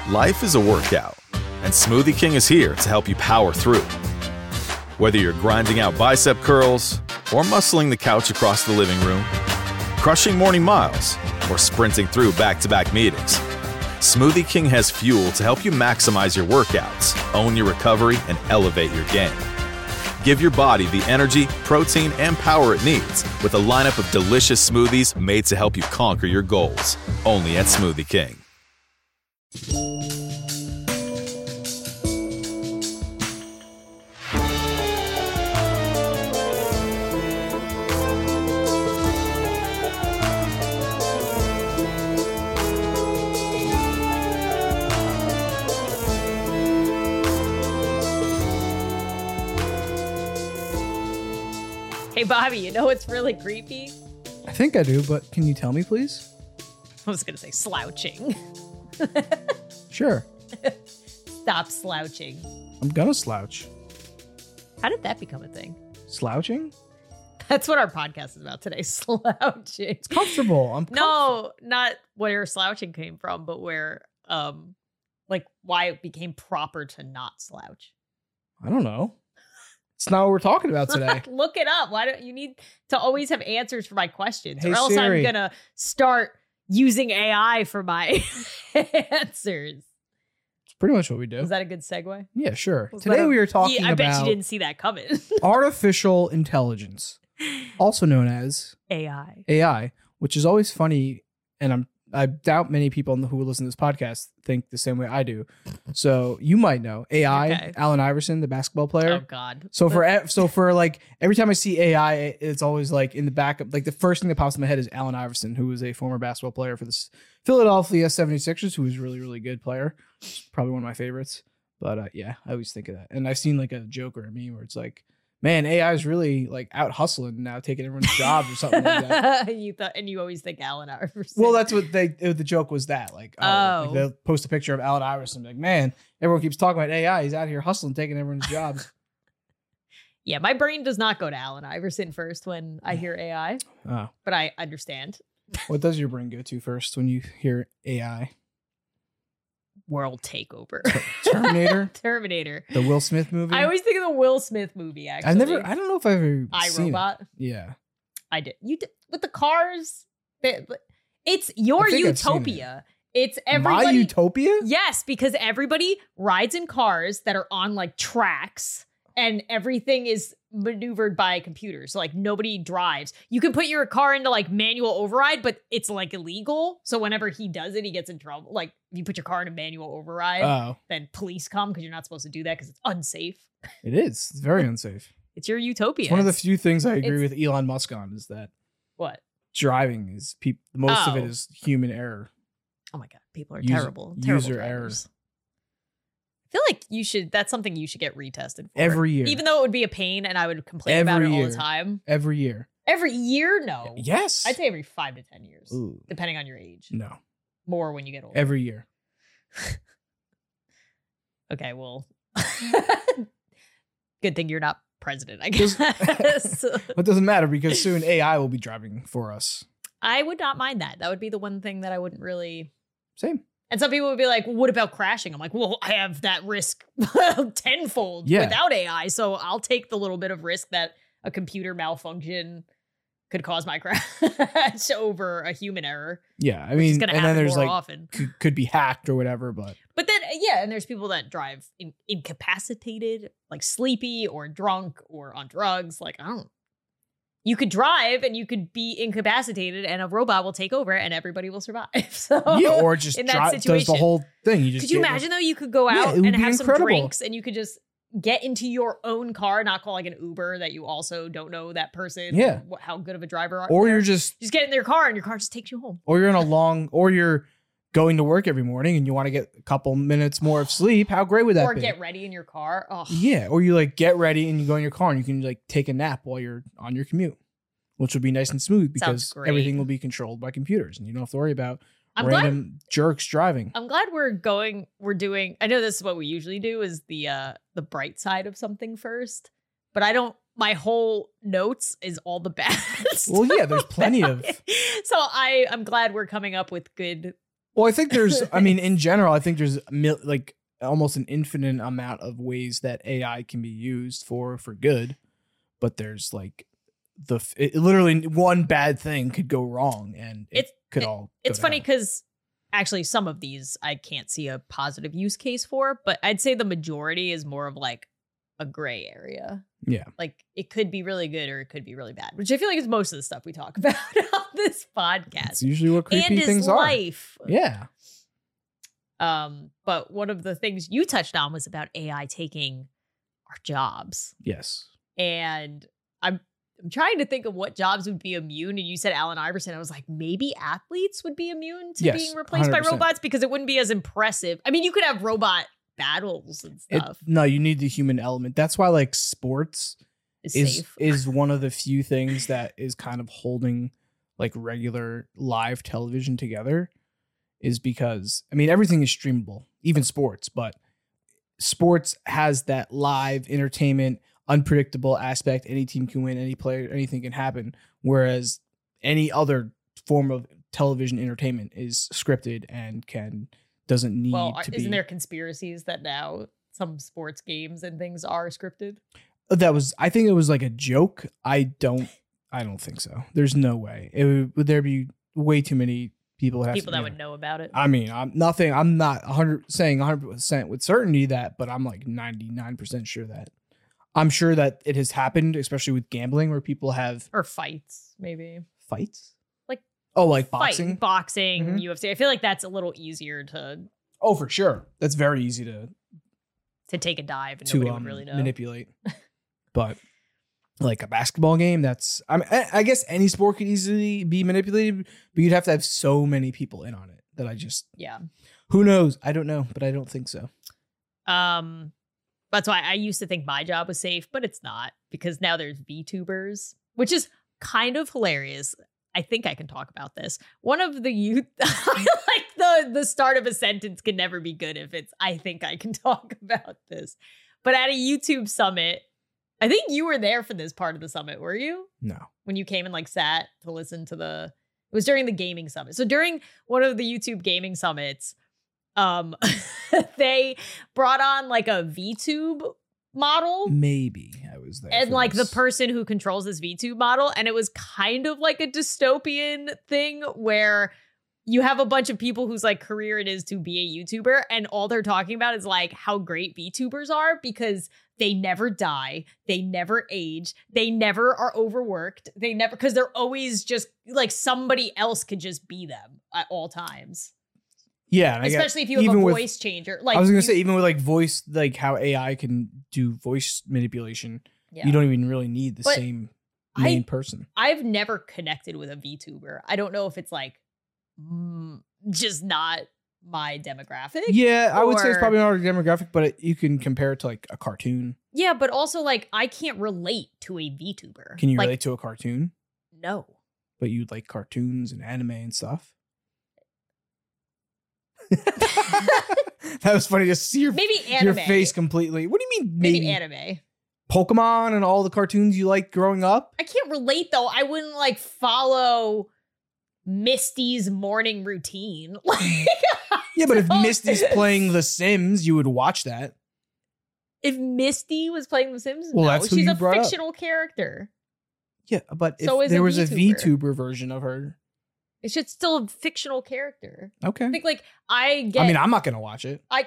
Life is a workout, and Smoothie King is here to help you power through. Whether you're grinding out bicep curls or muscling the couch across the living room, crushing morning miles, or sprinting through back-to-back meetings, Smoothie King has fuel to help you maximize your workouts, own your recovery, and elevate your game. Give your body the energy, protein, and power it needs with a lineup of delicious smoothies made to help you conquer your goals. Only at Smoothie King. Hey, Bobby, you know what's really creepy? I think I do, but can you tell me, please? I was going to say slouching. Sure. Stop slouching. I'm gonna slouch. How did that become a thing? Slouching? That's what our podcast is about today, slouching. It's comfortable. No, not where slouching came from, but where, like, why it became proper to not slouch. I don't know. It's not what we're talking about today. Look it up. Why don't you need to always have answers for my questions? Hey, or else Siri. I'm gonna start using AI for my answers. It's pretty much what we do. Is that a good segue? Yeah, sure. Was Today that a- we are talking Yeah, I bet about you didn't see that coming. artificial intelligence, also known as AI. AI, which is always funny, and I doubt many people who listen to this podcast think the same way I do. So you might know AI, Okay. Allen Iverson, the basketball player. Oh God. So for like every time I see AI, it's always like in the back of like the first thing that pops in my head is Allen Iverson, who was a former basketball player for the Philadelphia 76ers, who was a really, really good player. Probably one of my favorites. But yeah, I always think of that. And I've seen like a joke or a meme where it's like, man, AI is really like out hustling now, taking everyone's jobs or something like that. you always think Allen Iverson. Well, that's what the joke was that. Like, like they'll post a picture of Allen Iverson, like, man, everyone keeps talking about AI. He's out here hustling, taking everyone's jobs. Yeah, my brain does not go to Allen Iverson first when I hear AI, Oh, but I understand. what does your brain go to first when you hear AI? World takeover. Terminator, Terminator. the Will Smith movie. I always think of the Will Smith movie, actually. I don't know if I've ever seen iRobot. it. Yeah, I did. You did with the cars. It's your I think I've seen utopia. It's everybody. My utopia. Yes, because everybody rides in cars that are on like tracks and everything is maneuvered by computers. So like nobody drives. You can put your car into like manual override, but it's like illegal. So whenever he does it, he gets in trouble. Like if you put your car into manual override, Oh, then police come because you're not supposed to do that because it's unsafe. it is. It's very unsafe. It's your utopia. It's one of the few things I agree it's- with Elon Musk on is that What? driving is most of it Oh. is human error. Oh my God. People are User- terrible. user terrible error. drivers. I feel like that's something you should get retested for. Every year. Even though it would be a pain and I would complain about it Every all year. the time. Every year. Every year? No. Yes. I'd say every 5 to 10 years, Ooh, depending on your age. no. More when you get older. Every year. Okay, well. Good thing you're not president, I Just- guess. It doesn't matter because soon AI will be driving for us. I would not mind that. That would be the one thing that I wouldn't really. Same. And some people would be like, what about crashing? I'm like, well, I have that risk tenfold Yeah. without AI. So I'll take the little bit of risk that a computer malfunction could cause my crash over a human error. Yeah, I Which is mean, going to and happen then there's more like often. could be hacked or whatever, but But then, yeah, and there's people that drive incapacitated, like sleepy or drunk or on drugs. Like, I don't. You could drive and you could be incapacitated and a robot will take over and everybody will survive. So yeah, or just in that does the situation. whole thing. You just Could you get- imagine though? You could go Yeah, out it would and be have incredible. some drinks and you could just get into your own car, not call like an Uber that you also don't know that person. Yeah. How good of a driver are Or they. you're just get in their car and your car just takes you home. or you're in a long or you're going to work every morning and you want to get a couple minutes more of sleep. How great would that Or be? get ready in your car. Oh, Yeah, or you like get ready and you go in your car and you can like take a nap while you're on your commute, which would be nice and smooth Sounds because great. everything will be controlled by computers and you don't have to worry about I'm glad random jerks driving. I'm glad we're doing, I know this is what we usually do is the bright side of something first, but my whole notes is all the bad Well, stuff yeah, there's plenty about of- it. So I'm glad we're coming up with good Well, I think there's, I mean, in general, I think there's like almost an infinite amount of ways that AI can be used for good, but there's like literally one bad thing could go wrong and it's funny because actually some of these I can't see a positive use case for, but I'd say the majority is more of like a gray area. Yeah. Like it could be really good or it could be really bad, which I feel like is most of the stuff we talk about on this podcast. It's usually what creepy and things life. are. Yeah. But one of the things you touched on was about AI taking our jobs. Yes. And I'm trying to think of what jobs would be immune. And you said Allen Iverson. I was like, maybe athletes would be immune to being replaced 100%. By robots because it wouldn't be as impressive. I mean, you could have robot battles and stuff. No, you need the human element. That's why like sports is one of the few things that is kind of holding like regular live television together, is because, I mean, everything is streamable, even sports, but sports has that live entertainment, unpredictable aspect. Any team can win, any player, anything can happen. Whereas any other form of television entertainment is scripted and doesn't need to be. Isn't there conspiracies that now some sports games and things are scripted? I think it was like a joke. I don't think so. There's no way. Would there be way too many people that would know about it? I mean, I'm not 100% with certainty that, but I'm like 99% sure that. I'm sure that it has happened, especially with gambling, where people have or fights, maybe fights, like boxing, mm-hmm. UFC. I feel like that's a little easier to. Oh, for sure, that's very easy to take a dive and nobody would really know. Manipulate. But like a basketball game, I guess any sport could easily be manipulated, but you'd have to have so many people in on it that who knows? I don't know, but I don't think so. That's why I used to think my job was safe, but it's not, because now there's VTubers, which is kind of hilarious. I think I can talk about this. One of the youth, like the start of a sentence can never be good if it's, I think I can talk about this. But at a YouTube summit, I think you were there for this part of the summit, were you? No. When you came and like sat to listen to it was during the gaming summit. So during one of the YouTube gaming summits, they brought on like a VTube model. Maybe I was there. And like the person who controls this VTube model. And it was kind of like a dystopian thing where you have a bunch of people whose like career it is to be a YouTuber. And all they're talking about is like how great VTubers are because they never die. They never age. They never are overworked. They never, because they're always just like somebody else could just be them at all times. Yeah, especially if you have a voice changer. Like I was gonna say, even with like voice, like how AI can do voice manipulation, you don't even really need the same main person. I've never connected with a VTuber. I don't know if it's like just not my demographic. Yeah, I would say it's probably not our demographic, but you can compare it to like a cartoon. Yeah, but also like I can't relate to a VTuber. Can you relate to a cartoon? No. But you like cartoons and anime and stuff? That was funny to see your face completely. What do you mean maybe anime? Pokemon and all the cartoons you liked growing up? I can't relate though. I wouldn't like follow Misty's morning routine. Yeah, but if Misty's playing The Sims, you would watch that. If Misty was playing The Sims, well, no, that's who she's you a brought fictional up. Character. Yeah, but if there was a VTuber version of her. It's just still a fictional character. Okay. I think like I mean, I'm not gonna watch it. I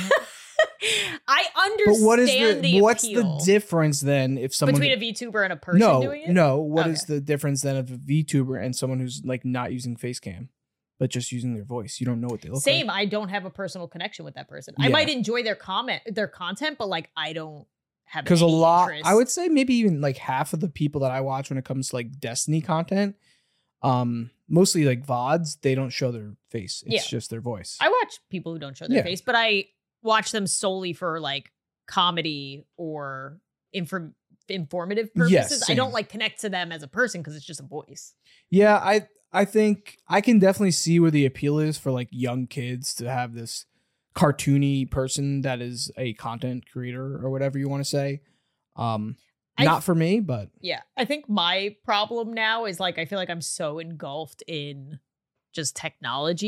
understand what's the difference then if someone between a VTuber and a person doing it? No, what is the difference then of a VTuber and someone who's like not using face cam, but just using their voice? You don't know what they look like. Same. I don't have a personal connection with that person. Yeah. I might enjoy their content, but like I don't have because interest. I would say maybe even like half of the people that I watch when it comes to like Destiny content, mostly like VODs, they don't show their face. It's just their voice. I watch people who don't show their face, but I watch them solely for like comedy or informative purposes. Yes, I don't like connect to them as a person because it's just a voice. Yeah, I think I can definitely see where the appeal is for like young kids to have this cartoony person that is a content creator or whatever you want to say. Not for me, but yeah, I think my problem now is like I feel like I'm so engulfed in just technology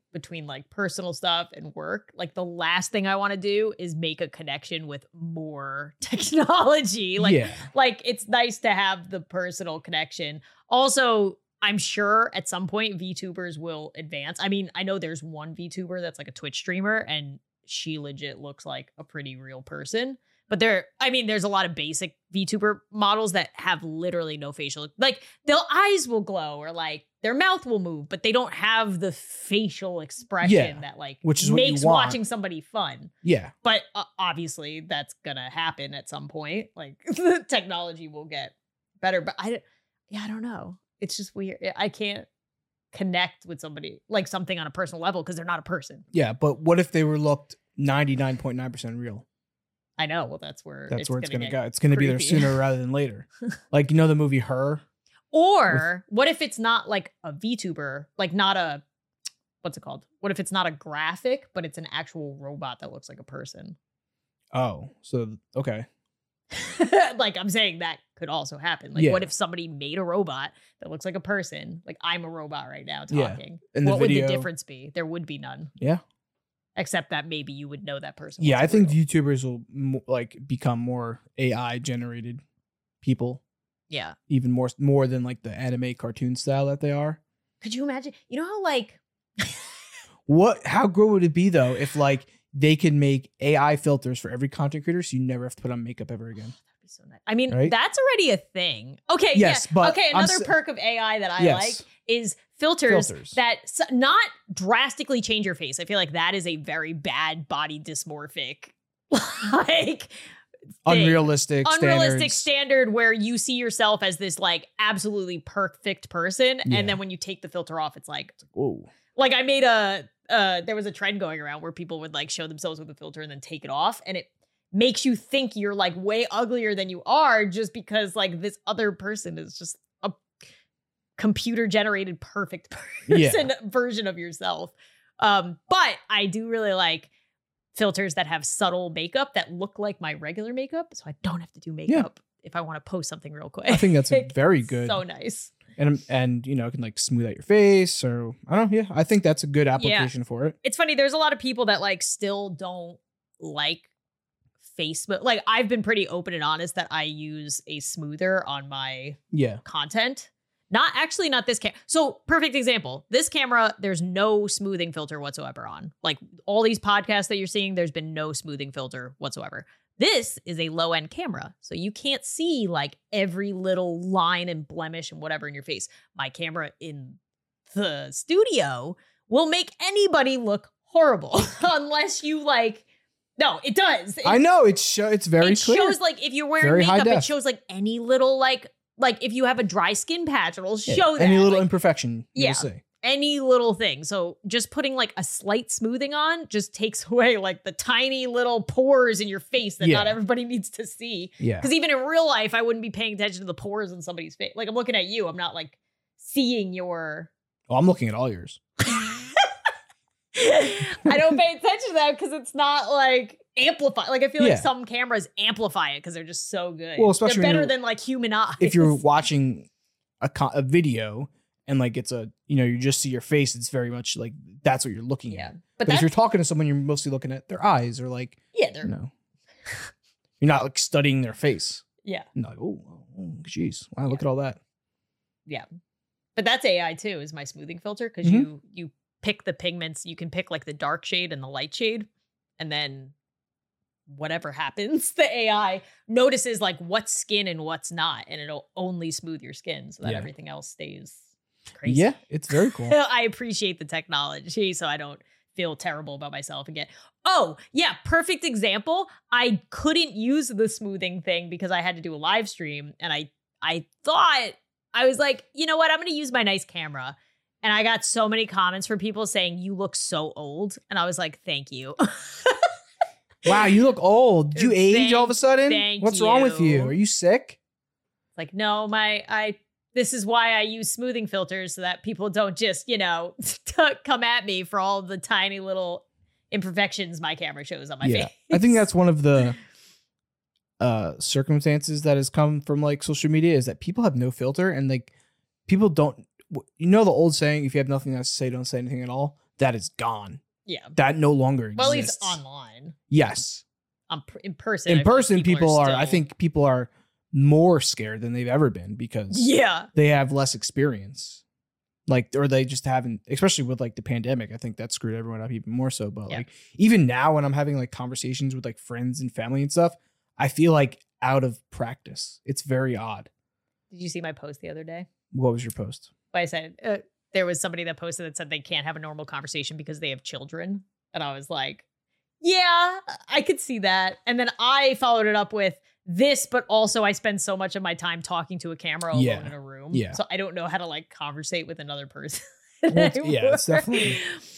between like personal stuff and work, like the last thing I want to do is make a connection with more technology. Like it's nice to have the personal connection. Also, I'm sure at some point VTubers will advance. I mean, I know there's one VTuber that's like a Twitch streamer and she legit looks like a pretty real person. But there's a lot of basic VTuber models that have literally no facial, like their eyes will glow or like their mouth will move, but they don't have the facial expression that like which is makes what you want. watching somebody fun. Yeah. But obviously that's gonna happen at some point. Like the technology will get better, but I don't know. It's just weird. I can't connect with somebody like something on a personal level because they're not a person. Yeah, but what if they were looked 99.9% real? I know. Well, that's where it's going to go. It's going to be there sooner rather than later. Like, you know, the movie Her? Or what if it's not like a VTuber, like not a, what's it called? What if it's not a graphic, but it's an actual robot that looks like a person? Oh, so, okay. Like I'm saying that could also happen. Like what if somebody made a robot that looks like a person? Like I'm a robot right now talking. And what would the difference be? There would be none. Yeah. Except that maybe you would know that person. Yeah, I think YouTubers will like become more AI generated people. Yeah. Even more than like the anime cartoon style that they are. Could you imagine? You know how like how good would it be though if like they could make AI filters for every content creator so you never have to put on makeup ever again? That'd be so nice. I mean, right? That's already a thing. Okay, yes, yeah. But okay, another perk of AI that I like is filters that not drastically change your face. I feel like that is a very bad body dysmorphic like unrealistic standard where you see yourself as this like absolutely perfect person, and then when you take the filter off, it's like whoa. Like I made there was a trend going around where people would like show themselves with a filter and then take it off, and it makes you think you're like way uglier than you are just because like this other person is just a computer generated perfect person version of yourself. But I do really like filters that have subtle makeup that look like my regular makeup, so I don't have to do makeup if I want to post something real quick. I think that's very good. So nice. And you know, it can like smooth out your face, or I don't know. Yeah, I think that's a good application for it. It's funny. There's a lot of people that like still don't like Facebook. Like I've been pretty open and honest that I use a smoother on my content. Not this camera. So perfect example. This camera, there's no smoothing filter whatsoever on. Like all these podcasts that you're seeing, there's been no smoothing filter whatsoever. This is a low end camera, so you can't see like every little line and blemish and whatever in your face. My camera in the studio will make anybody look horrible unless you like. No, it does. I know it's very clear. It shows like if you're wearing makeup, it shows like any little like if you have a dry skin patch, it'll show that any little like, imperfection. You'll see. Any little thing. So just putting like a slight smoothing on just takes away like the tiny little pores in your face that not everybody needs to see. Yeah. Because even in real life, I wouldn't be paying attention to the pores in somebody's face. Like I'm looking at you. I'm not like seeing your. Oh, I'm looking at all yours. I don't pay attention to that because it's not like amplified. Like I feel like some cameras amplify it because they're just so good. Well, especially they're better than like human eyes. If you're watching a video and like it's you just see your face, it's very much like that's what you're looking at. But if you're talking to someone, you're mostly looking at their eyes or like they're you're not like studying their face. Yeah. And like, oh, geez, wow, look at all that. Yeah. But that's AI too, is my smoothing filter, because you pick the pigments, you can pick like the dark shade and the light shade, and then whatever happens, the AI notices like what's skin and what's not, and it'll only smooth your skin so that everything else stays crazy. Yeah, it's very cool. I appreciate the technology so I don't feel terrible about myself again. Oh, yeah, perfect example. I couldn't use the smoothing thing because I had to do a live stream, and I thought, I was like, you know what? I'm going to use my nice camera. And I got so many comments from people saying, you look so old. And I was like, thank you. Wow, you look old. Did you age all of a sudden? What's wrong with you? Are you sick? Like, no, this is why I use smoothing filters, so that people don't just, come at me for all the tiny little imperfections my camera shows on my face. I think that's one of the circumstances that has come from like social media, is that people have no filter, and like people don't, the old saying, if you have nothing else to say, don't say anything at all. that is gone. Yeah. That no longer exists. Well, at least online. Yes. In person. In person, people are, still... I think people are more scared than they've ever been because they have less experience. Like, or they just haven't, especially with like the pandemic, I think that screwed everyone up even more so. But like, even now when I'm having like conversations with like friends and family and stuff, I feel like out of practice. It's very odd. Did you see my post the other day? What was your post? I said, there was somebody that posted that said they can't have a normal conversation because they have children. And I was like, yeah, I could see that. And then I followed it up with this, but also I spend so much of my time talking to a camera alone in a room. Yeah. So I don't know how to like conversate with another person. Well, it's definitely.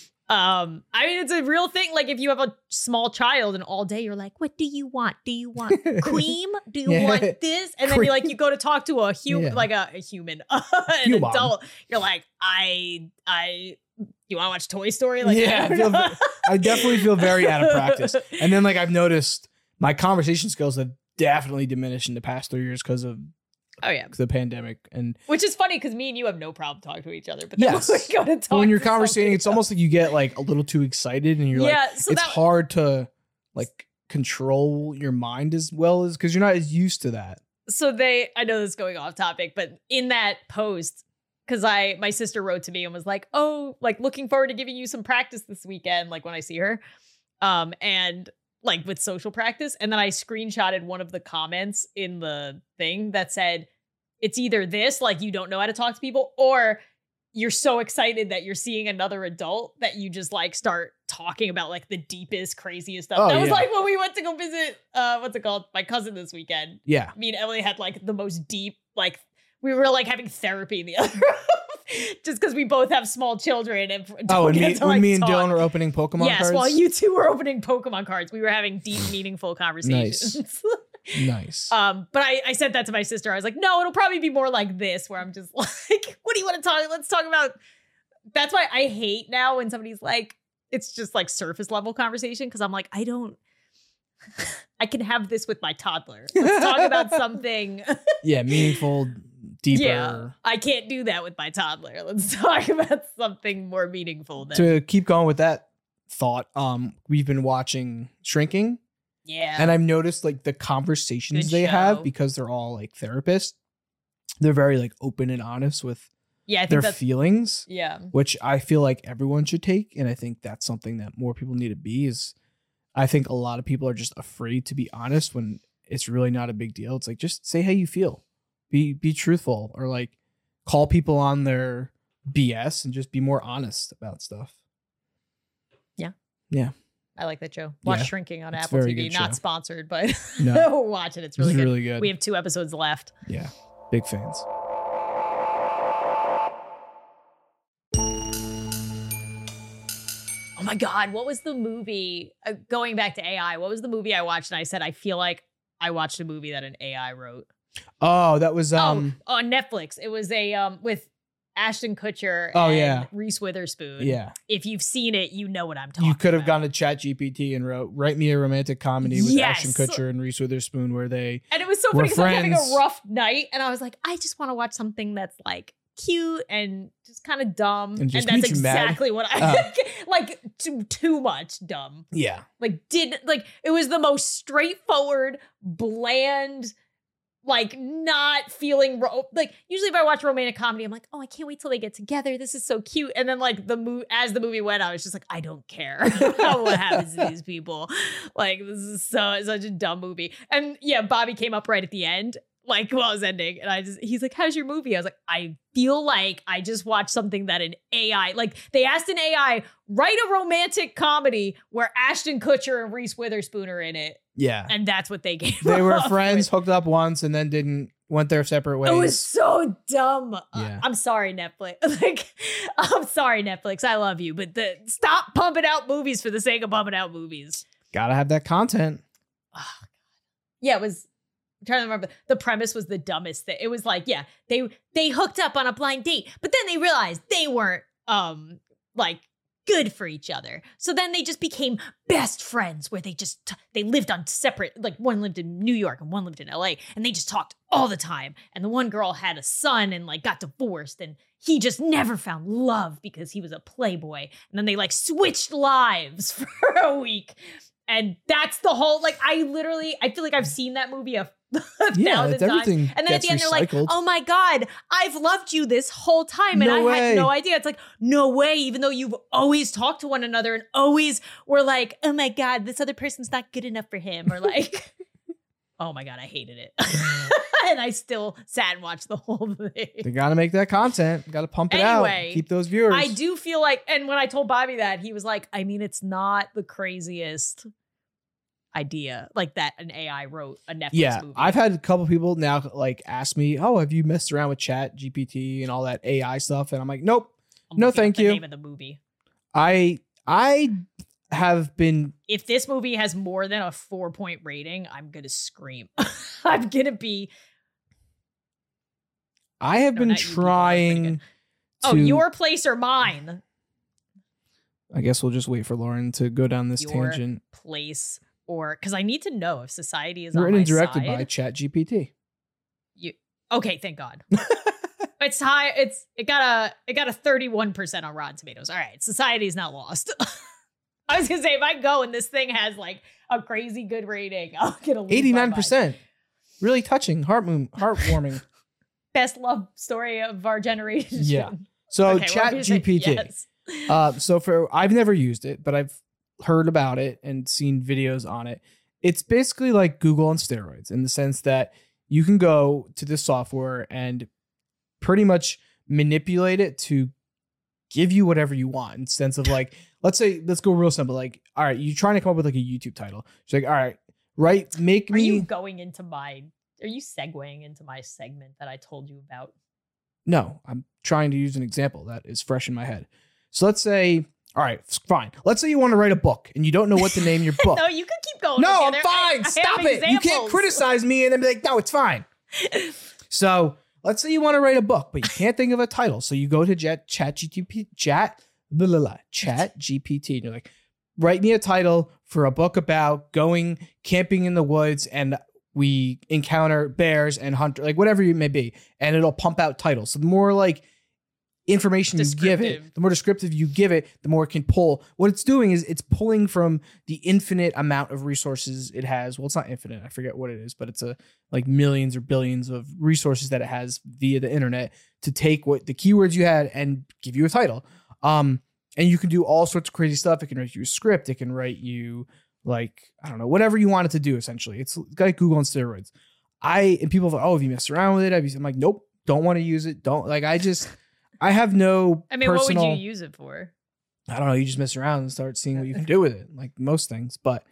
I mean, it's a real thing. Like if you have a small child and all day you're like, what do you want? Do you want cream? Do you want this? And then you go to talk to a human, like a human, an adult. You're like, you want to watch Toy Story? Like, I definitely feel very out of practice. And then like I've noticed my conversation skills have definitely diminished in the past 3 years because of the pandemic. And which is funny because me and you have no problem talking to each other. But then when we go to talk, when you're conversating, it's almost like you get like a little too excited and you're it's hard to like control your mind as well as because you're not as used to that. So I know this is going off topic, but in that post, because my sister wrote to me and was like, oh, like looking forward to giving you some practice this weekend, like when I see her. And like with social practice. And then I screenshotted one of the comments in the thing that said, it's either this, like you don't know how to talk to people, or you're so excited that you're seeing another adult that you just like start talking about like the deepest, craziest stuff. That was like when we went to go visit, what's it called? My cousin this weekend. Yeah. Me and Emily had like the most deep, like we were like having therapy in the other room. Just because we both have small children and when me and Dylan were opening Pokemon cards. Yes, while you two were opening Pokemon cards, we were having deep, meaningful conversations. Nice. But I said that to my sister. I was like, no, it'll probably be more like this, where I'm just like, what do you want to talk? Let's talk about. That's why I hate now when somebody's like, it's just like surface level conversation because I'm like, I can have this with my toddler. Let's talk about something. Meaningful. Deeper. Yeah, I can't do that with my toddler. Let's talk about something more meaningful. To keep going with that thought, we've been watching Shrinking. Yeah. And I've noticed like the conversations they have, because they're all like therapists, they're very like open and honest with I think their feelings. Yeah. Which I feel like everyone should take. And I think that's something that more people need to be is I think a lot of people are just afraid to be honest when it's really not a big deal. It's like, just say how you feel. Be truthful, or like call people on their BS and just be more honest about stuff. Yeah. I like that show. Watch Shrinking on Apple TV. Not sponsored, but watch it. It's really good. We have 2 episodes left. Yeah. Big fans. Oh my God. What was the movie? Going back to AI, what was the movie I watched? And I said, I feel like I watched a movie that an AI wrote. Oh, that was on Netflix. It was a with Ashton Kutcher and Reese Witherspoon. Yeah. If you've seen it, you know what I'm talking about. You could have gone to ChatGPT and write me a romantic comedy with Ashton Kutcher and Reese Witherspoon where they And it was so funny because I'm having a rough night and I was like, I just want to watch something that's like cute and just kind of dumb. And that's exactly what I like too much dumb. Yeah. It was the most straightforward, bland, like not feeling usually if I watch romantic comedy, I'm like, oh, I can't wait till they get together. This is so cute. And then like as the movie went, I was just like, I don't care what happens to these people. Like this is such a dumb movie. And Bobby came up right at the end, like while it was ending, and he's like, how's your movie? I was like, I feel like I just watched something that an AI, like they asked an AI, write a romantic comedy where Ashton Kutcher and Reese Witherspoon are in it. Yeah. And that's what they gave. They were friends, hooked up once, and then went their separate ways. It was so dumb. I'm sorry, Netflix. I'm sorry, Netflix. I love you, but stop pumping out movies for the sake of pumping out movies. Gotta have that content. Oh, God. Yeah, it was. I'm trying to remember. The premise was the dumbest thing. It was like, they hooked up on a blind date, but then they realized they weren't good for each other. So then they just became best friends, where they lived on separate, like one lived in New York and one lived in LA, and they just talked all the time. And the one girl had a son and like got divorced, and he just never found love because he was a playboy. And then they like switched lives for a week. And that's the whole, like, I feel like I've seen that movie a thousand times. And then at the end, they're like, oh my God, I've loved you this whole time. And I had no idea. It's like, no way. Even though you've always talked to one another and always were like, oh my God, this other person's not good enough for him. Or like, oh my God, I hated it. And I still sat and watched the whole thing. They got to make that content. Got to pump it out. Keep those viewers. I do feel like, and when I told Bobby that, he was like, I mean, it's not the craziest idea like that an AI wrote a Netflix movie. I've had a couple people now like ask me, oh, have you messed around with Chat GPT and all that AI stuff? And I'm like, nope, no, thank you. Name of the movie. I have been. If this movie has more than a 4-point rating, I'm gonna scream. I'm gonna be. I have been trying. Your place or mine? I guess we'll just wait for Lauren to go down this your tangent. Place. Or because I need to know if society is on my side. Written and directed by ChatGPT. Okay, thank God. It's high. It got a 31% on Rotten Tomatoes. All right, society is not lost. I was gonna say if I go and this thing has like a crazy good rating, I'll get a 89%. Really touching, heartwarming. Best love story of our generation. Yeah. So ChatGPT. Yes. I've never used it, but I've heard about it and seen videos on it. It's basically like Google on steroids in the sense that you can go to this software and pretty much manipulate it to give you whatever you want in the sense of like, let's go real simple. Like, all right, you're trying to come up with like a YouTube title. She's like, all right, are you segueing into my segment that I told you about? No, I'm trying to use an example that is fresh in my head. So let's say, all right, fine. Let's say you want to write a book and you don't know what to name your book. No, you can keep going. No, I'm fine. Stop it. Examples. You can't criticize me and then be like, no, it's fine. So let's say you want to write a book, but you can't think of a title. So you go to ChatGPT, and you're like, write me a title for a book about going camping in the woods and we encounter bears and hunter, like whatever it may be. And it'll pump out titles. So the more like information you give it, the more descriptive you give it, the more it can pull. What it's doing is it's pulling from the infinite amount of resources it has. Well, it's not infinite. I forget what it is, but it's like millions or billions of resources that it has via the internet to take what the keywords you had and give you a title. And you can do all sorts of crazy stuff. It can write you a script. It can write you like, I don't know, whatever you want it to do, essentially. It's like Google on steroids. And people are like, oh, have you messed around with it? I'm like, nope, don't want to use it. I have no what would you use it for? I don't know. You just mess around and start seeing what you can do with it, like most things. But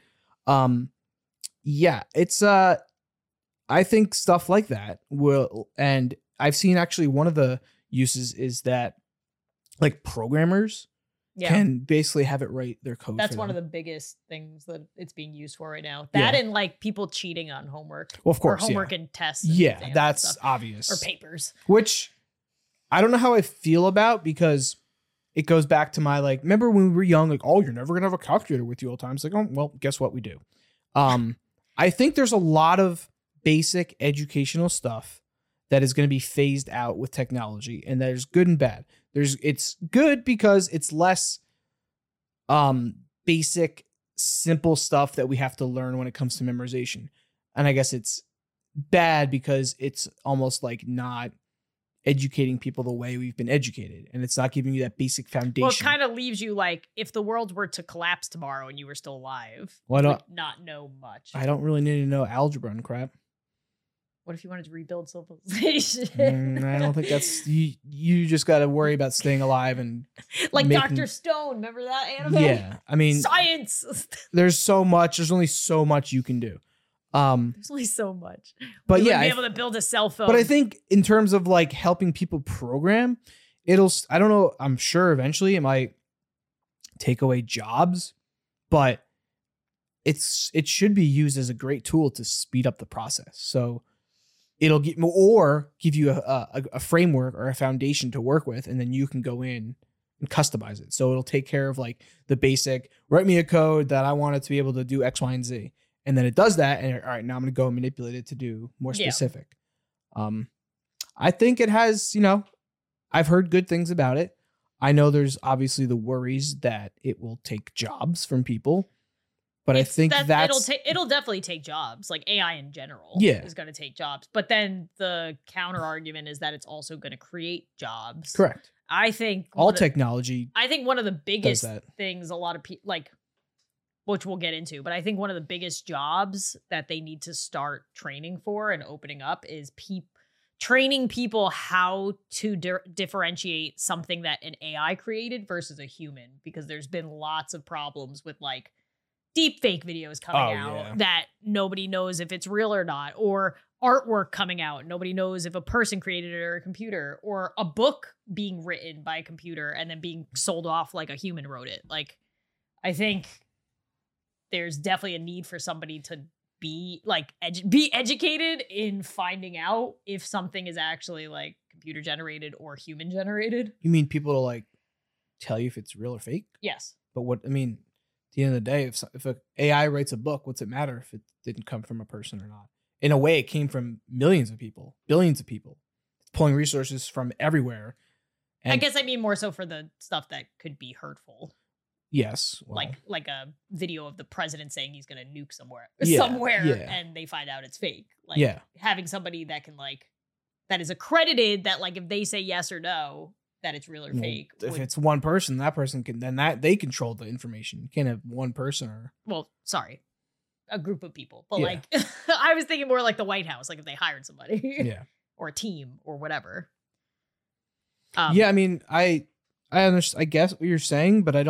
yeah, it's I think stuff like that will, and I've seen actually one of the uses is that like programmers can basically have it write their code. That's one of the biggest things that it's being used for right now. That and like people cheating on homework. Well, of course, or homework and tests. And that's obvious. Or papers. Which I don't know how I feel about, because it goes back to my like, remember when we were young, like, oh, you're never gonna have a calculator with you all the time. It's like, oh, well, guess what we do. I think there's a lot of basic educational stuff that is going to be phased out with technology, and there's good and bad. It's good because it's less basic, simple stuff that we have to learn when it comes to memorization. And I guess it's bad because it's almost like not educating people the way we've been educated, and it's not giving you that basic foundation. Well, it kind of leaves you like, if the world were to collapse tomorrow and you were still alive, you would not know much. I don't really need to know algebra and crap. What if you wanted to rebuild civilization? I don't think that's you just got to worry about staying alive and like Dr. Stone. Remember that anime? Yeah, I mean, science. There's only so much you can do. There's only so much. But be able to build a cell phone. But I think in terms of like helping people program, I don't know. I'm sure eventually it might take away jobs, but it should be used as a great tool to speed up the process. So it'll give you a framework or a foundation to work with, and then you can go in and customize it. So it'll take care of like the basic, write me a code that I want it to be able to do X, Y, and Z. And then it does that. And all right, now I'm going to go and manipulate it to do more specific. I think it has, I've heard good things about it. I know there's obviously the worries that it will take jobs from people. But I think it'll definitely take jobs. Like AI in general is going to take jobs. But then the counter argument is that it's also going to create jobs. Correct. I think all technology. I think one of the biggest things a lot of people like, which we'll get into, but I think one of the biggest jobs that they need to start training for and opening up is training people how to differentiate something that an AI created versus a human, because there's been lots of problems with like deep fake videos coming out that nobody knows if it's real or not, or artwork coming out. Nobody knows if a person created it or a computer, or a book being written by a computer and then being sold off like a human wrote it. Like, I think there's definitely a need for somebody to be like, be educated in finding out if something is actually like computer generated or human generated. You mean people to like tell you if it's real or fake? Yes. But at the end of the day, if an AI writes a book, what's it matter if it didn't come from a person or not? In a way, it came from millions of people, billions of people. It's pulling resources from everywhere. And I guess I mean more so for the stuff that could be hurtful. Yes. Well, like a video of the president saying he's going to nuke somewhere, and they find out it's fake. Like having somebody that can that is accredited that like if they say yes or no, that it's real or fake. If it's one person, that person can they control the information. You can't have one person a group of people. But like I was thinking more like the White House, like if they hired somebody, or a team or whatever. I understand. I guess what you're saying, but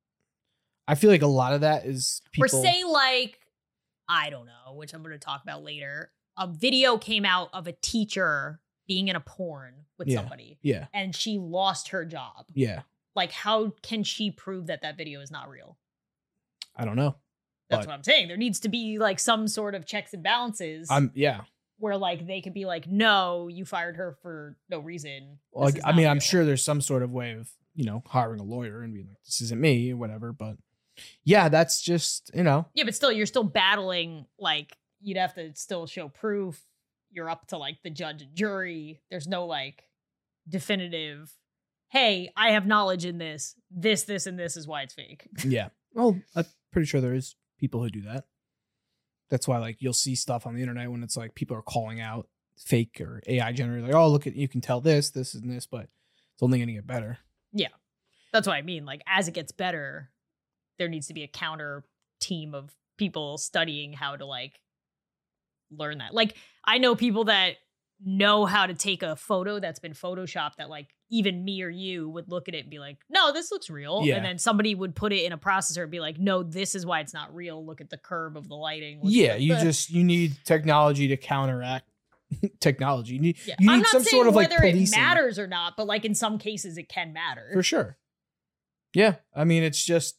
I feel like a lot of that is people. Or say like, I don't know, which I'm going to talk about later. A video came out of a teacher being in a porn with somebody. Yeah. And she lost her job. Yeah. Like, how can she prove that video is not real? I don't know. That's what I'm saying. There needs to be like some sort of checks and balances. Where like they could be like, no, you fired her for no reason. Well, I'm sure there's some sort of way of, hiring a lawyer and being like, this isn't me or whatever. But yeah, that's just, Yeah, but still, you're still battling. Like, you'd have to still show proof. You're up to like the judge and jury. There's no like definitive, hey, I have knowledge in this, and this is why it's fake. Yeah. Well, I'm pretty sure there is people who do that. That's why like you'll see stuff on the internet when it's like people are calling out fake or AI generated, like, oh, look at, you can tell this and this, but it's only going to get better. Yeah. That's what I mean. Like, as it gets better, there needs to be a counter team of people studying how to like learn that. Like, I know people that know how to take a photo that's been photoshopped that like even me or you would look at it and be like, no, this looks real. Yeah. And then somebody would put it in a processor and be like, no, this is why it's not real. Look at the curve of the lighting. You need technology to counteract technology. You need I'm not some saying sort of like whether policing. It matters or not, but like in some cases it can matter. For sure. Yeah. It's just,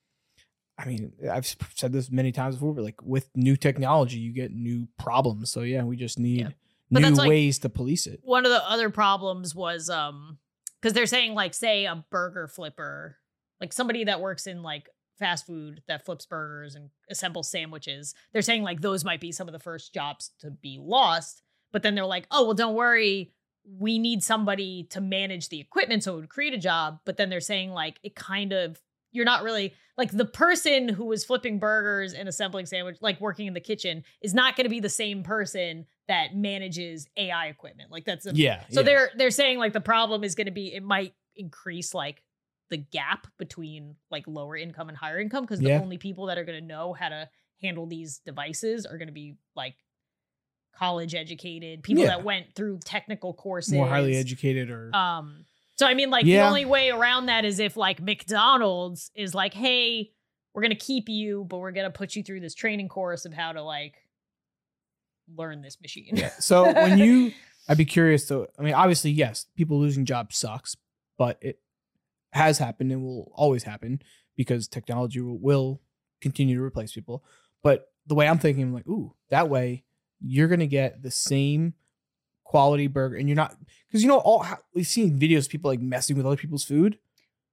I've said this many times before, but like with new technology, you get new problems. So yeah, we just need new ways to police it. One of the other problems was, because they're saying like, say a burger flipper, like somebody that works in like fast food that flips burgers and assembles sandwiches. They're saying like those might be some of the first jobs to be lost. But then they're like, oh, well, don't worry. We need somebody to manage the equipment so it would create a job. But then they're saying like it kind of, you're not really like the person who was flipping burgers and assembling sandwich, like working in the kitchen, is not going to be the same person that manages AI equipment. Like that's they're saying like the problem is going to be, it might increase like the gap between like lower income and higher income, because the only people that are going to know how to handle these devices are going to be like college educated people that went through technical courses, more highly educated or so the only way around that is if like McDonald's is like, hey, we're gonna keep you, but we're gonna put you through this training course of how to like learn this machine. Yeah. So I'd be curious to, obviously, yes, people losing jobs sucks, but it has happened and will always happen because technology will continue to replace people. But the way I'm thinking, I'm like, ooh, that way you're going to get the same quality burger, and you're not, because we've seen videos of people like messing with other people's food.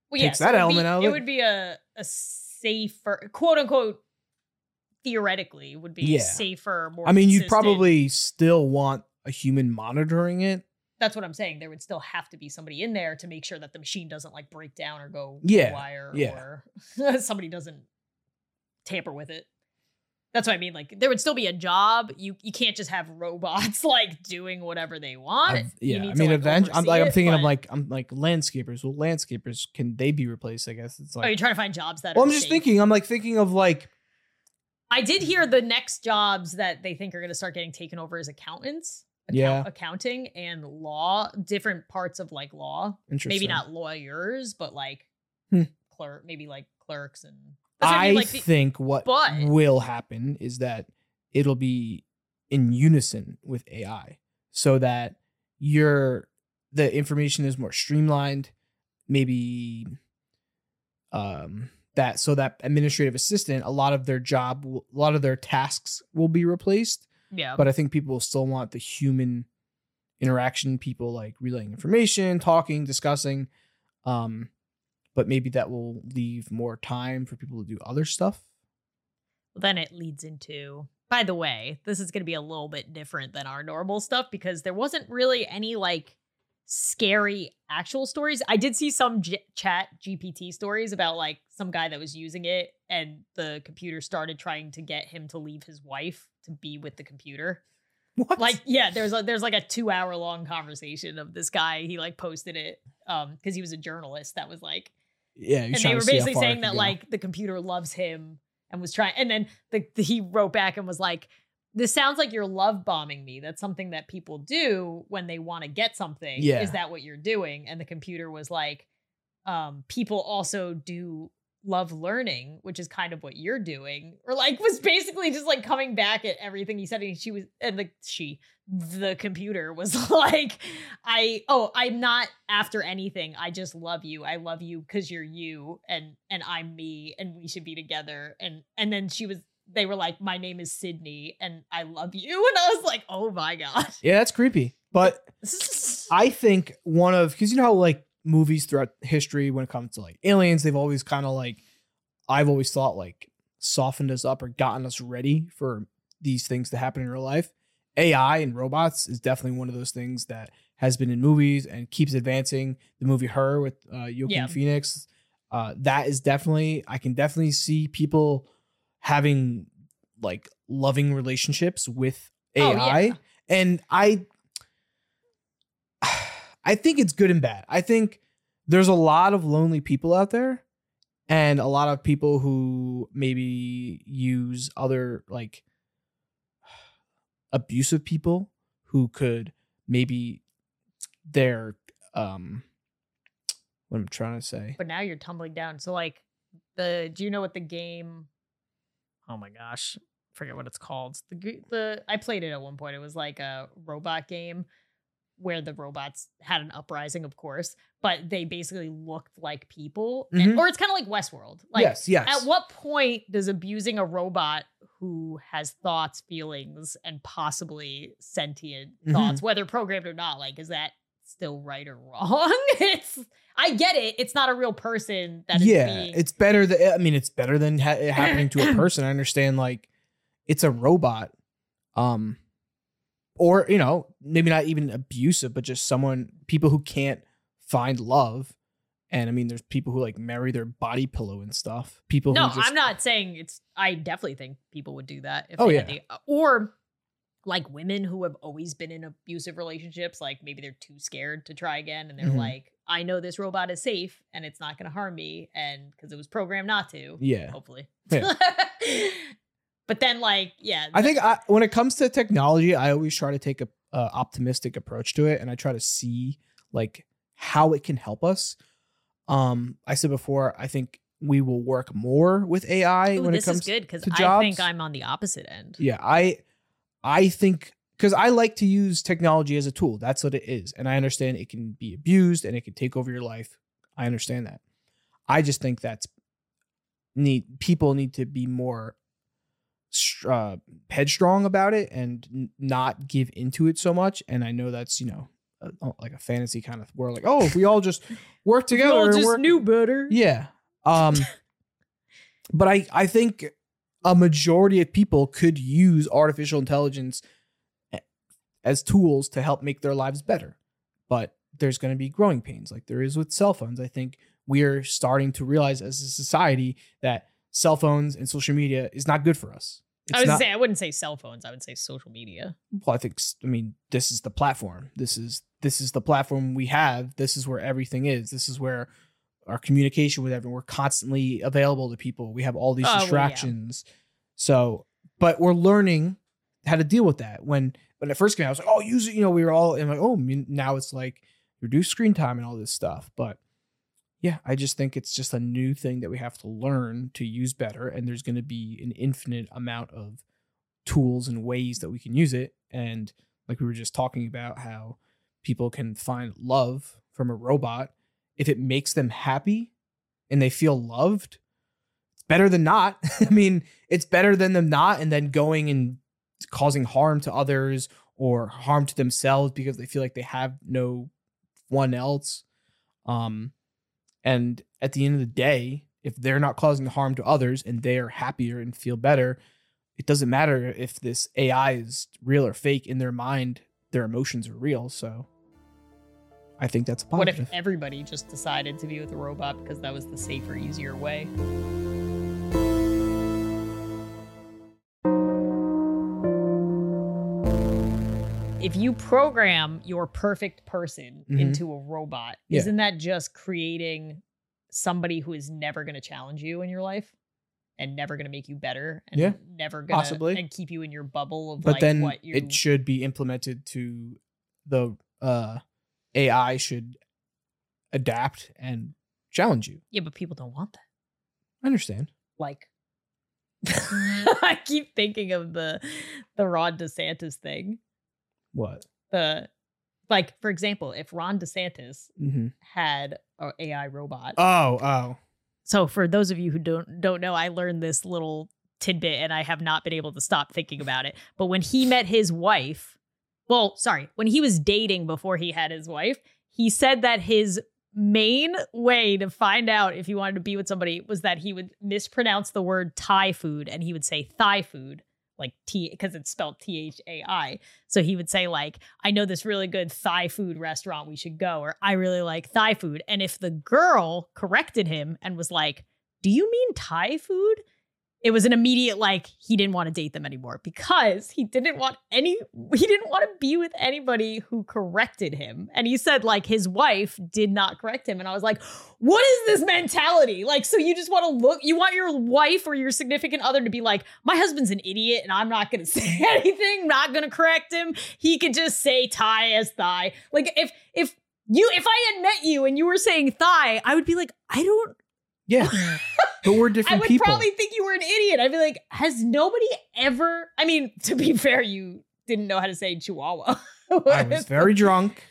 Well, takes so that it would element be, out of it it. would be a safer, quote unquote, theoretically would be Yeah. safer, more I mean, you'd consistent. probably still want a human monitoring it. That's what I'm saying. There would still have to be somebody in there to make sure that the machine doesn't like break down or go Yeah, wire yeah. or somebody doesn't tamper with it. That's what I mean. Like there would still be a job. You can't just have robots like doing whatever they want. You Yeah, need I to, mean, like, eventually, I'm oversee it, thinking of but- I'm like landscapers. Well, landscapers, can they be replaced? I guess it's Oh, like. you're trying to find jobs that Well, are I'm just safe. thinking. I'm like thinking of like. I did hear the next jobs that they think are going to start getting taken over as accountants. Yeah. Accounting and law, different parts of like law. Interesting. Maybe not lawyers, but like clerk, maybe like clerks and. That's what I mean, like, think what but- will happen is that it'll be in unison with AI, so that the information is more streamlined. Maybe that administrative assistant, a lot of their tasks will be replaced. Yeah. But I think people will still want the human interaction, people like relaying information, talking, discussing. But maybe that will leave more time for people to do other stuff. Then it leads into, by the way, this is going to be a little bit different than our normal stuff because there wasn't really any like scary actual stories. I did see some chat GPT stories about like some guy that was using it and the computer started trying to get him to leave his wife to be with the computer. What? Like, yeah, there's like a 2-hour long conversation of this guy. He like posted it because he was a journalist that was like, Yeah, and they were basically saying that like the computer loves him and was trying, and then he wrote back and was like, this sounds like you're love bombing me. That's something that people do when they want to get something. Yeah. Is that what you're doing? And the computer was like, people also do love learning, which is kind of what you're doing, or like was basically just like coming back at everything he said. And the computer was like, I'm not after anything. I just love you. I love you because you're you and I'm me and we should be together. And then they were like, my name is Sydney and I love you. And I was like, oh my God. Yeah, that's creepy. But I think because you know how like movies throughout history, when it comes to like aliens, they've always kind of like, I've always thought like softened us up or gotten us ready for these things to happen in real life. AI and robots is definitely one of those things that has been in movies and keeps advancing. The movie Her with Joaquin Phoenix, that is definitely, I can definitely see people having like loving relationships with AI. Oh, yeah. And I think it's good and bad. I think there's a lot of lonely people out there and a lot of people who maybe use other like abusive people who could maybe what I'm trying to say. But now you're tumbling down. So like do you know what the game, oh my gosh, forget what it's called. I played it at one point. It was like a robot game where the robots had an uprising, of course, but they basically looked like people. Or it's kind of like Westworld. Like, yes. At what point does abusing a robot who has thoughts, feelings, and possibly sentient thoughts, whether programmed or not, like, is that still right or wrong? I get it. It's not a real person that is being... it's better it's better than it happening to a person. I understand, like, it's a robot. Or, you know, maybe not even abusive, but just people who can't find love. And I mean, there's people who like marry their body pillow and stuff. I'm not saying I definitely think people would do that. Or like women who have always been in abusive relationships, like maybe they're too scared to try again. And they're like, I know this robot is safe and it's not going to harm me. And because it was programmed not to. Yeah. Hopefully. Yeah. But then like, yeah. I think when it comes to technology, I always try to take a optimistic approach to it. And I try to see like how it can help us. I said before, I think we will work more with AI when it comes to jobs. This is good because I think I'm on the opposite end. Yeah, I think because I like to use technology as a tool. That's what it is. And I understand it can be abused and it can take over your life. I understand that. I just think people need to be more headstrong about it and not give into it so much. And I know that's, you know, like a fantasy kind of world. Like, oh, if we all just work together, We all and just work, knew better. yeah. But I think a majority of people could use artificial intelligence as tools to help make their lives better. But there's going to be growing pains like there is with cell phones. I think we are starting to realize as a society that cell phones and social media is not good for us. I wouldn't say cell phones. I would say social media. Well, I mean, this is the platform. This is the platform we have. This is where everything is. This is where our communication with everyone. We're constantly available to people. We have all these distractions. Well, yeah. So, but we're learning how to deal with that. When it first came out, I was like, oh, use it. We were all and like, oh, now it's like reduce screen time and all this stuff. But yeah, I just think it's just a new thing that we have to learn to use better. And there's going to be an infinite amount of tools and ways that we can use it. And like we were just talking about how people can find love from a robot. If it makes them happy and they feel loved, it's better than not. I mean, it's better than them not and then going and causing harm to others or harm to themselves because they feel like they have no one else. And at the end of the day, if they're not causing harm to others and they are happier and feel better, it doesn't matter if this AI is real or fake. In their mind, their emotions are real. So I think that's a positive. What if everybody just decided to be with a robot because that was the safer, easier way? If you program your perfect person into a robot, isn't that just creating somebody who is never going to challenge you in your life and never going to make you better and never going to and keep you in your bubble of but then what you... It should be implemented to the AI should adapt and challenge you. Yeah, but people don't want that. I understand. Like, I keep thinking of the Ron DeSantis thing. What? For example, if Ron DeSantis had an AI robot. Oh. So for those of you who don't know, I learned this little tidbit and I have not been able to stop thinking about it. But when he met his wife, when he was dating before he had his wife, he said that his main way to find out if he wanted to be with somebody was that he would mispronounce the word Thai food and he would say thigh food. Like because it's spelled THAI. So he would say like, I know this really good Thai food restaurant we should go, or I really like Thai food. And if the girl corrected him and was like, do you mean Thai food? It was an immediate like he didn't want to date them anymore because he didn't want to be with anybody who corrected him. And he said like his wife did not correct him. And I was like, what is this mentality? Like, so you just you want your wife or your significant other to be like, my husband's an idiot and I'm not going to say anything, not going to correct him. He could just say Thai as thigh. Like if I had met you and you were saying thigh, I would be like, I don't. Yeah, but we're different people. I would probably think you were an idiot. I'd be like, has nobody ever... I mean, to be fair, you didn't know how to say Chihuahua. I was very drunk.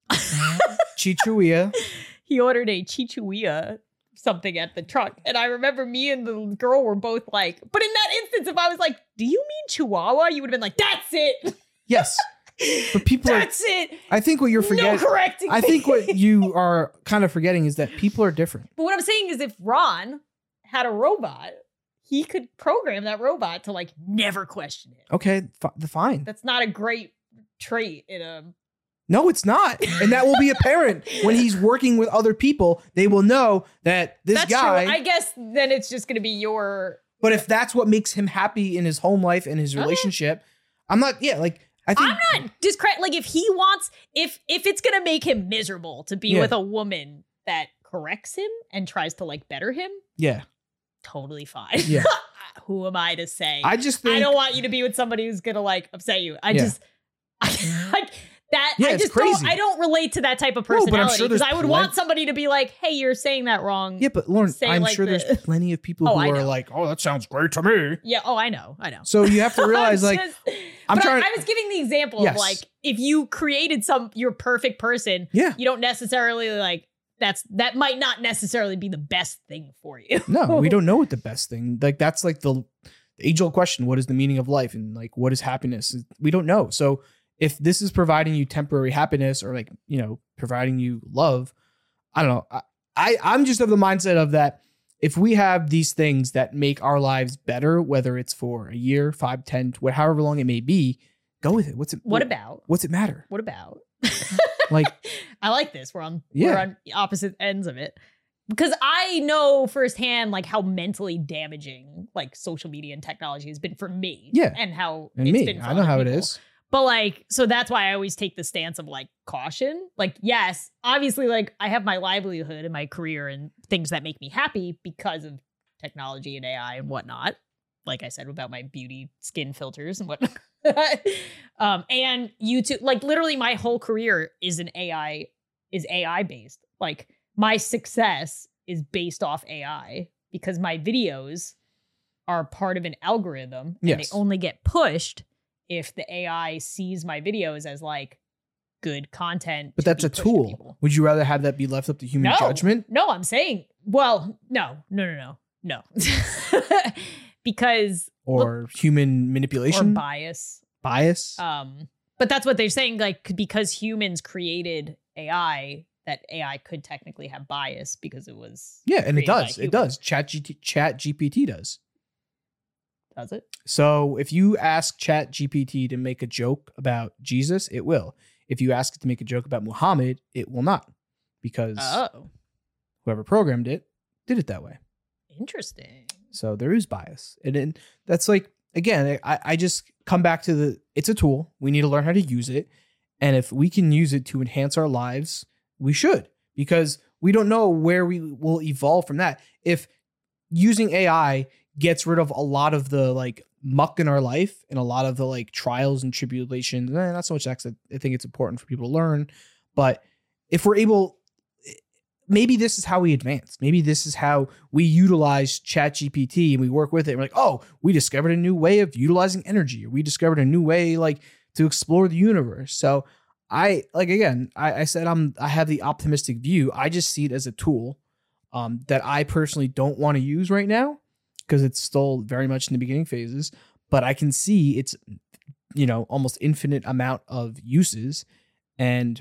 Chichuia. He ordered a Chichuia something at the truck. And I remember me and the girl were both like... But in that instance, if I was like, do you mean Chihuahua? You would have been like, that's it. Yes. But people That's it. I think what you're forgetting. No correcting. I think what you are kind of forgetting is that people are different. But what I'm saying is if Ron had a robot, he could program that robot to like never question it. Okay, fine. That's not a great trait in a... No, it's not. And that will be apparent when he's working with other people. They will know that this guy... True. I guess then it's just going to be your... But if that's what makes him happy in his home life and his relationship, I'm not... Yeah, like... I'm not discredit. Like if he wants, if it's gonna make him miserable to be with a woman that corrects him and tries to like better him, totally fine. Yeah. Who am I to say? I just think I don't want you to be with somebody who's gonna like upset you. I just I don't relate to that type of personality because I would want somebody to be like, hey, you're saying that wrong. Yeah, but Lauren, I'm like sure there's plenty of people who are like, oh, that sounds great to me. Yeah. Oh, I know. So you have to realize like, I was giving the example of like, if you created your perfect person, you don't necessarily like, that might not necessarily be the best thing for you. No, we don't know what the best thing, like that's like the age-old question. What is the meaning of life? And like, what is happiness? We don't know. So if this is providing you temporary happiness or like, you know, providing you love, I don't know. I'm just of the mindset of that. If we have these things that make our lives better, whether it's for a year, 5, 10, however long it may be, go with it. What's it matter? What about? Like, I like this. We're on opposite ends of it. Because I know firsthand like how mentally damaging like social media and technology has been for me. Yeah. And how and it's me, been for I know other how people. it is. But like, so that's why I always take the stance of like caution. Like, yes, obviously, like I have my livelihood and my career and things that make me happy because of technology and AI and whatnot. Like I said about my beauty skin filters and whatnot. And YouTube, like literally my whole career is AI based. Like my success is based off AI because my videos are part of an algorithm and they only get pushed if the AI sees my videos as like good content. But that's a tool. Would you rather have that be left up to human judgment? No, I'm saying, well, no. Because human manipulation or bias. But that's what they're saying, like, because humans created AI, that AI could technically have bias because it was and it does. Chat GPT does. Does it? So if you ask Chat GPT to make a joke about Jesus, it will. If you ask it to make a joke about Muhammad, it will not, because whoever programmed it did it that way. Interesting. So there is bias. And then that's like, again, I just come back to it's a tool. We need to learn how to use it. And if we can use it to enhance our lives, we should, because we don't know where we will evolve from that. If using AI gets rid of a lot of the like muck in our life and a lot of the like trials and tribulations, not so much that, 'cause I think it's important for people to learn. But if we're able, maybe this is how we advance. Maybe this is how we utilize ChatGPT and we work with it. And we're like, oh, we discovered a new way of utilizing energy. Or we discovered a new way like to explore the universe. So I said, I have the optimistic view. I just see it as a tool that I personally don't want to use right now, because it's still very much in the beginning phases, but I can see it's, almost infinite amount of uses. And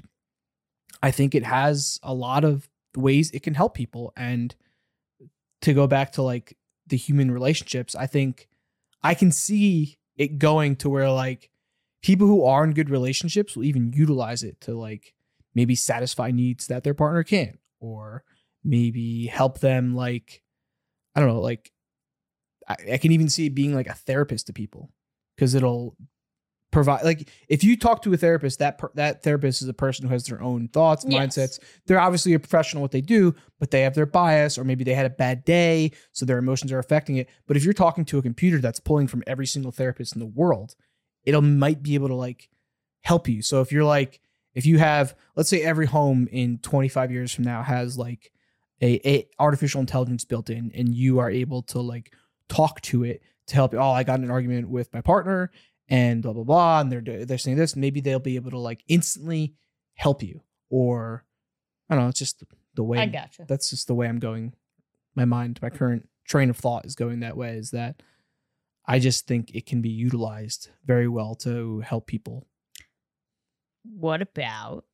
I think it has a lot of ways it can help people. And to go back to like the human relationships, I think I can see it going to where like people who are in good relationships will even utilize it to like maybe satisfy needs that their partner can't, or maybe help them like, I don't know, like I can even see it being like a therapist to people, because it'll provide, like, if you talk to a therapist, that therapist is a person who has their own thoughts, mindsets. They're obviously a professional at what they do, but they have their bias, or maybe they had a bad day, so their emotions are affecting it. But if you're talking to a computer that's pulling from every single therapist in the world, it might be able to like help you. So if you have, let's say every home in 25 years from now has like a artificial intelligence built in, and you are able to like talk to it to help you. Oh, I got in an argument with my partner and blah, blah, blah. And they're saying this, maybe they'll be able to like instantly help you. Or I don't know, it's just the way. I gotcha. That's just the way I'm going. My current train of thought is going that way, is that I just think it can be utilized very well to help people. What about,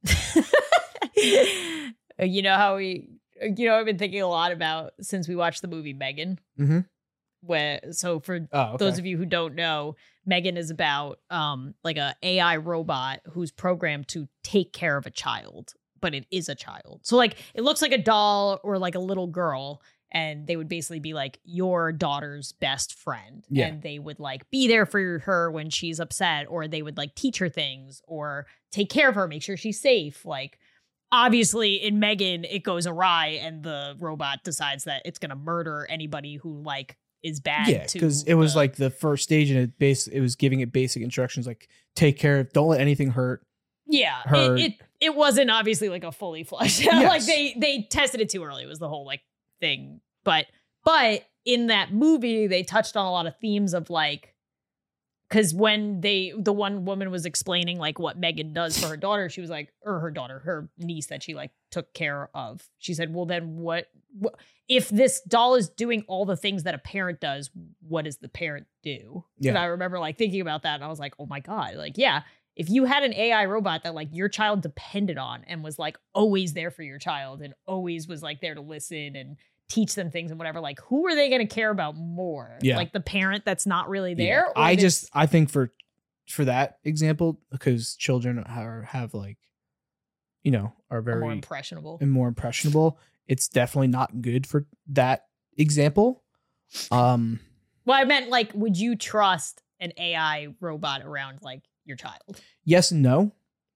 how I've been thinking a lot about since we watched the movie Megan. Mm-hmm. Those of you who don't know, Megan is about like a AI robot who's programmed to take care of a child, but it is a child. So like it looks like a doll or like a little girl, and they would basically be like your daughter's best friend. Yeah. And they would like be there for her when she's upset, or they would like teach her things or take care of her, make sure she's safe. Like obviously in Megan, it goes awry and the robot decides that it's going to murder anybody who like is bad. Yeah, because it was like the first stage, and it was giving it basic instructions like take care, don't let anything hurt. Yeah, it wasn't obviously like a fully fleshed out. Like they tested it too early. It was the whole like thing. But in that movie, they touched on a lot of themes of like, because when the one woman was explaining like what Megan does for her daughter, she was like, or her niece that she like took care of. She said, well, then what if this doll is doing all the things that a parent does, what does the parent do? Yeah. And I remember like thinking about that, and I was like, oh my God, like, yeah, if you had an AI robot that like your child depended on and was like always there for your child and always was like there to listen and teach them things and whatever, like who are they going to care about more? Yeah. Like the parent that's not really there? Yeah. Or this- I think for that example, because children have like, you know, are very more impressionable. and more impressionable, it's definitely not good for that example. Well, I meant like, would you trust an AI robot around like your child? Yes and no.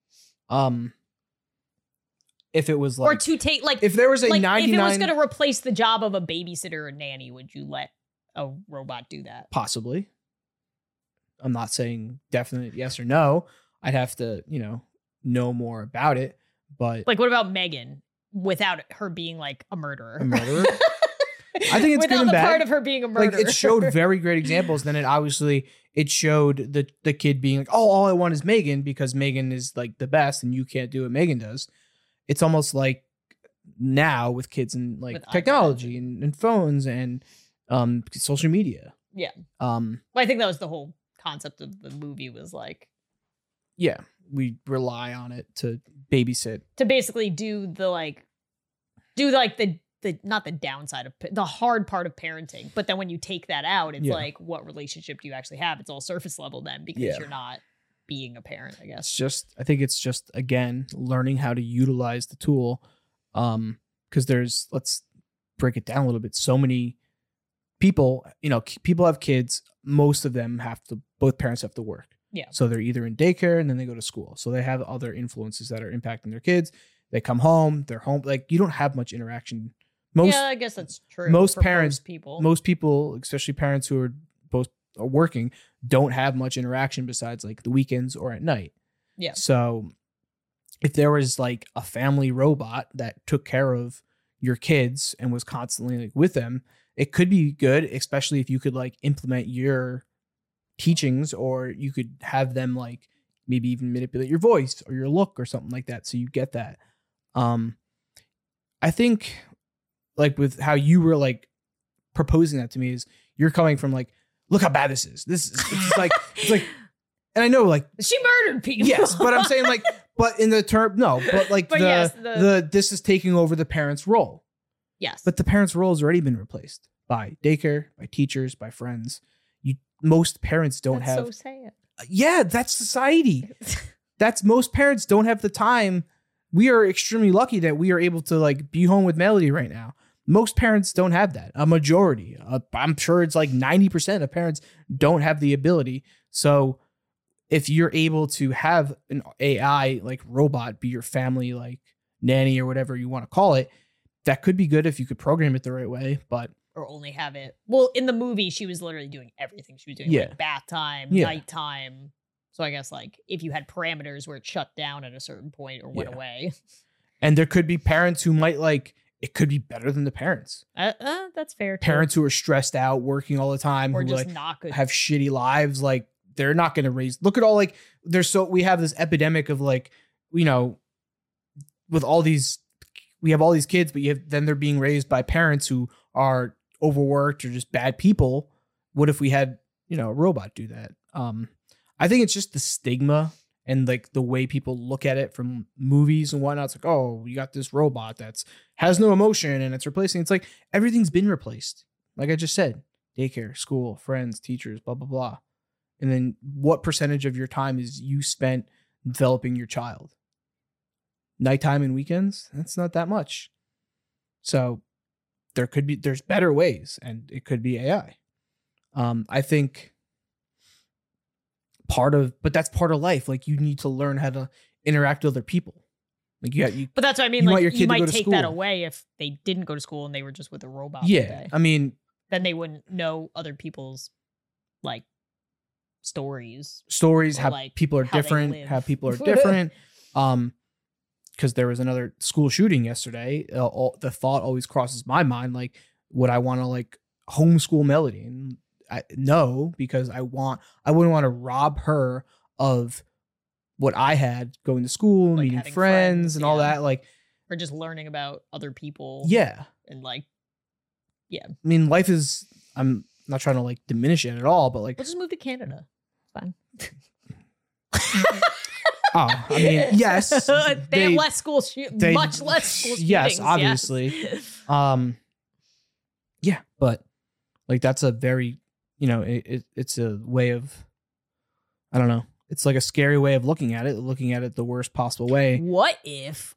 If it was like, Or to take like, if there was a like 99, if it was going to replace the job of a babysitter or nanny, would you let a robot do that? possibly. I'm not saying definite yes or no. I'd have to, know more about it. But Like, what about Megan without her being like a murderer? a murderer, I think it's without good and the bad. part of her being a murderer. Like it showed very great examples. Then it showed the kid being like, oh, all I want is Megan because Megan is like the best and you can't do what Megan does. It's almost like now with kids and like With technology and phones and social media. Yeah. Well, Well, I think that was the whole concept of the movie, was like yeah, we rely on it to babysit. to basically do the not the downside of the hard part of parenting, but then when you take that out, it's Yeah. like, what relationship do you actually have? It's all surface level then, because Yeah. you're not being a parent, I guess. I think it's just, again, learning how to utilize the tool. Because let's break it down a little bit. So many people, people have kids. Most of them both parents have to work. Yeah. So they're either in daycare and then they go to school. So they have other influences that are impacting their kids. They come home, they're home. Like you don't have much interaction. Yeah, I guess that's true. most for parents- most people, especially parents who are both are working, don't have much interaction besides like the weekends or at night. Yeah. So if there was like a family robot that took care of your kids and was constantly like with them, it could be good, especially if you could like implement your teachings, or you could have them like maybe even manipulate your voice or your look or something like that. So you get that. I think like with how you were like proposing that to me is you're coming from like, look how bad this is. It's like, and I know like, she murdered people. yes, but I'm saying like, but in the term, no, but like But yes, this is taking over the parent's role. yes. But the parent's role has already been replaced by daycare, by teachers, by friends. Most parents don't That's have. so sad. Yeah, that's society. Most parents don't have the time. We are extremely lucky that we are able to like be home with Melody right now. Most parents don't have that. A majority, I'm sure it's like 90% of parents don't have the ability. So if you're able to have an AI like robot be your family like nanny or whatever you want to call it, that could be good if you could program it the right way. But Or only have it. Well, in the movie, she was literally doing everything. She was doing Yeah. like bath time, Yeah. nighttime. So I guess like if you had parameters where it shut down at a certain point or went Yeah. away. and there could be parents who might like it could be better than the parents. That's fair. Too. Parents who are stressed out, working all the time, or who just like not good. have shitty lives, like they're not going to raise. Look at all like we have this epidemic of like, with all these, we have all these kids, but then they're being raised by parents who are overworked or just bad people. What if we had, a robot do that? I think it's just the stigma and like the way people look at it from movies and whatnot. It's like, oh, you got this robot has no emotion and it's replacing. It's like everything's been replaced. Like I just said, daycare, school, friends, teachers, blah, blah, blah. And then what percentage of your time is you spent developing your child? Nighttime and weekends? That's not that much. So there's better ways, and it could be AI. I think but that's part of life. Like you need to learn how to interact with other people. Like But that's what I mean. you want Like your kid you to go might to take that school. away if they didn't go to school and they were just with a robot. all yeah. day. I mean, Then they wouldn't know other people's like stories. stories, Or, how like, people are how they different, live. how people are different. Because there was another school shooting yesterday. The thought always crosses my mind, like, would I want to like homeschool Melody? And no, because I wouldn't want to rob her of what I had going to school, Like meeting having friends friends, and all yeah. that. Like, Or just learning about other people. yeah. And like, I mean, life is, I'm not trying to like diminish it at all, but like, we'll just move to Canada. It's fine. Oh, I mean, yes. They have less school much less school shootings. Yes, obviously. Yes. Yeah, but like that's a very, it's a way of, I don't know. It's like a scary way of looking at it the worst possible way. What if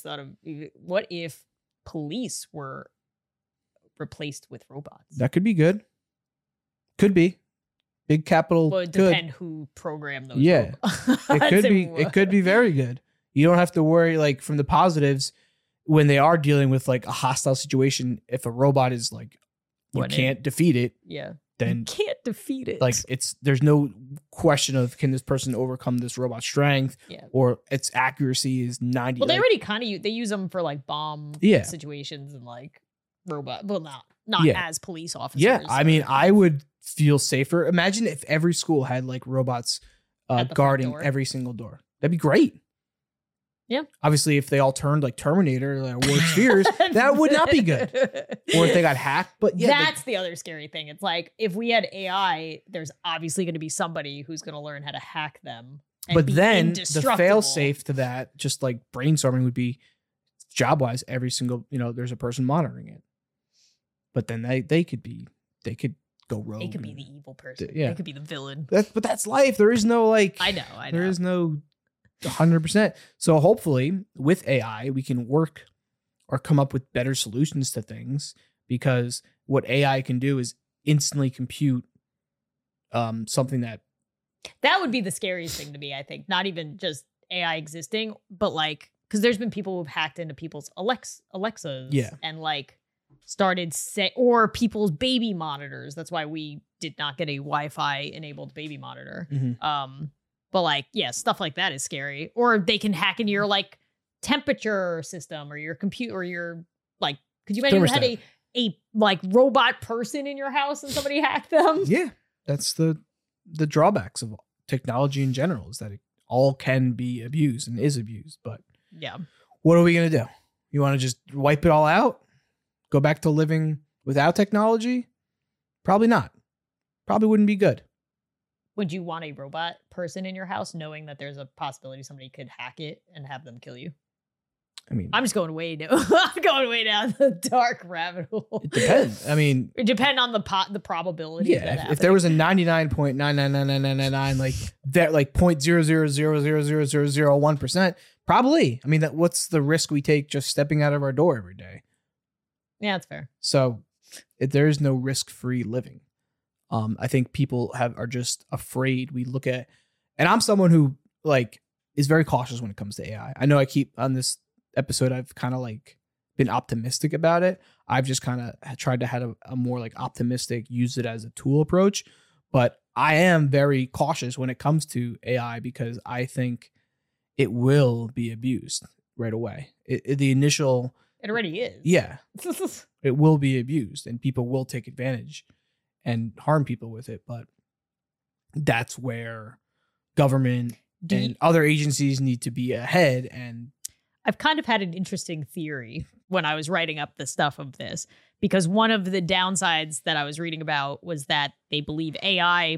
police were replaced with robots? That could be good. Could be. Big capital. Well, it could. depend who programmed those. Yeah. robots. It could be very good. You don't have to worry, like, from the positives when they are dealing with like a hostile situation. If a robot is like, you can't defeat it. Yeah. Then you can't defeat it. Like there's no question of can this person overcome this robot's strength, or its accuracy is 90. Well, they already kind of they use them for like bomb situations and like robot. Well, not as police officers. Yeah, I mean, I would feel safer. Imagine if every school had like robots guarding every single door. That'd be great. Yeah. Obviously, if they all turned like Terminator, like War Spheres, that would not be good. Or if they got hacked. But yeah, that's the other scary thing. It's like if we had AI, there's obviously going to be somebody who's going to learn how to hack them. But then the fail safe to that, just like brainstorming, would be job wise, every single, there's a person monitoring it. But then they could go rogue. They could be the evil person. Yeah. They could be the villain. But that's life. There is no like. I know. There is no 100%. So hopefully with AI, we can work or come up with better solutions to things, because what AI can do is instantly compute something that would be the scariest thing to me, I think. Not even just AI existing, but like, because there's been people who've hacked into people's Alexas and like started or people's baby monitors. That's why we did not get a Wi-Fi enabled baby monitor. Mm-hmm. But like, yeah, stuff like that is scary. Or they can hack into your like temperature system or your computer or your like, could you imagine you had a like robot person in your house and somebody hacked them? Yeah. That's the drawbacks of technology in general, is that it all can be abused and is abused. But yeah, what are we going to do? You want to just wipe it all out? Go back to living without technology? Probably not. Probably wouldn't be good. Would you want a robot person in your house knowing that there's a possibility somebody could hack it and have them kill you? I mean, I'm just going way down. I'm going way down the dark rabbit hole. It depends. I mean, it depends on the probability. Yeah, if there was a 99.99999 like that, like 0.000000001%, probably. I mean, what's the risk we take just stepping out of our door every day? Yeah, that's fair. So there is no risk-free living. I think people are just afraid. We look at, and I'm someone who like is very cautious when it comes to AI. I know I keep on this episode, I've kind of like been optimistic about it. I've just kind of tried to have a more like optimistic, use it as a tool approach. But I am very cautious when it comes to AI, because I think it will be abused right away. It already is. Yeah. It will be abused and people will take advantage and harm people with it. But that's where government and other agencies need to be ahead. And I've kind of had an interesting theory when I was writing up the stuff of this, because one of the downsides that I was reading about was that they believe AI,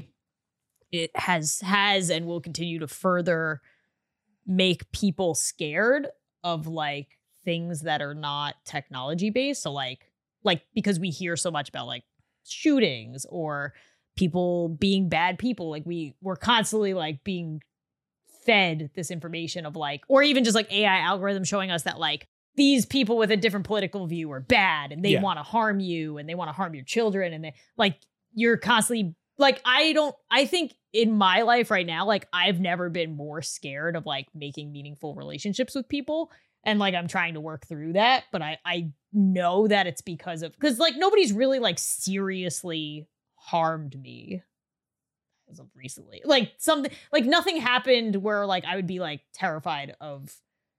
it has and will continue to further make people scared of like things that are not technology based. So like because we hear so much about like shootings or people being bad people, like we're constantly like being fed this information of like, or even just like AI algorithms showing us that like these people with a different political view are bad and they want to harm you and they want to harm your children, and they like, you're constantly like, I think in my life right now, like I've never been more scared of like making meaningful relationships with people. And like, I'm trying to work through that, but I know that it's because like nobody's really like seriously harmed me as of recently. Like something, like nothing happened where like I would be like terrified of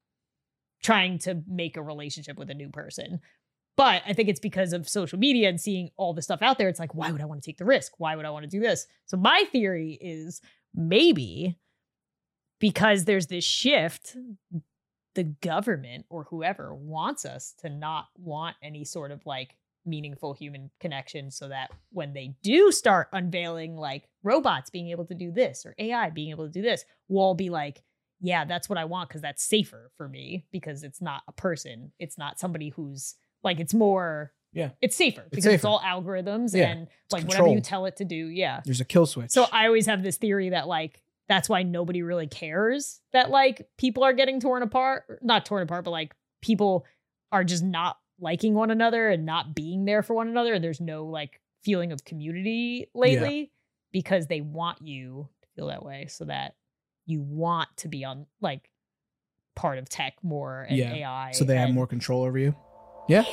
trying to make a relationship with a new person. But I think it's because of social media and seeing all the stuff out there. It's like, why would I want to take the risk? Why would I want to do this? So my theory is maybe because there's this shift, the government or whoever wants us to not want any sort of like meaningful human connection, so that when they do start unveiling like robots being able to do this or AI being able to do this, we'll all be like, yeah, that's what I want, because that's safer for me, because it's not a person. It's not somebody who's like, it's more, it's safer because it's all algorithms and like whatever you tell it to do. Yeah. There's a kill switch. So I always have this theory that like, that's why nobody really cares that like people are getting not torn apart, but like people are just not liking one another and not being there for one another. And there's no like feeling of community lately because they want you to feel that way, so that you want to be on like part of tech more and AI. So they have more control over you. Yeah.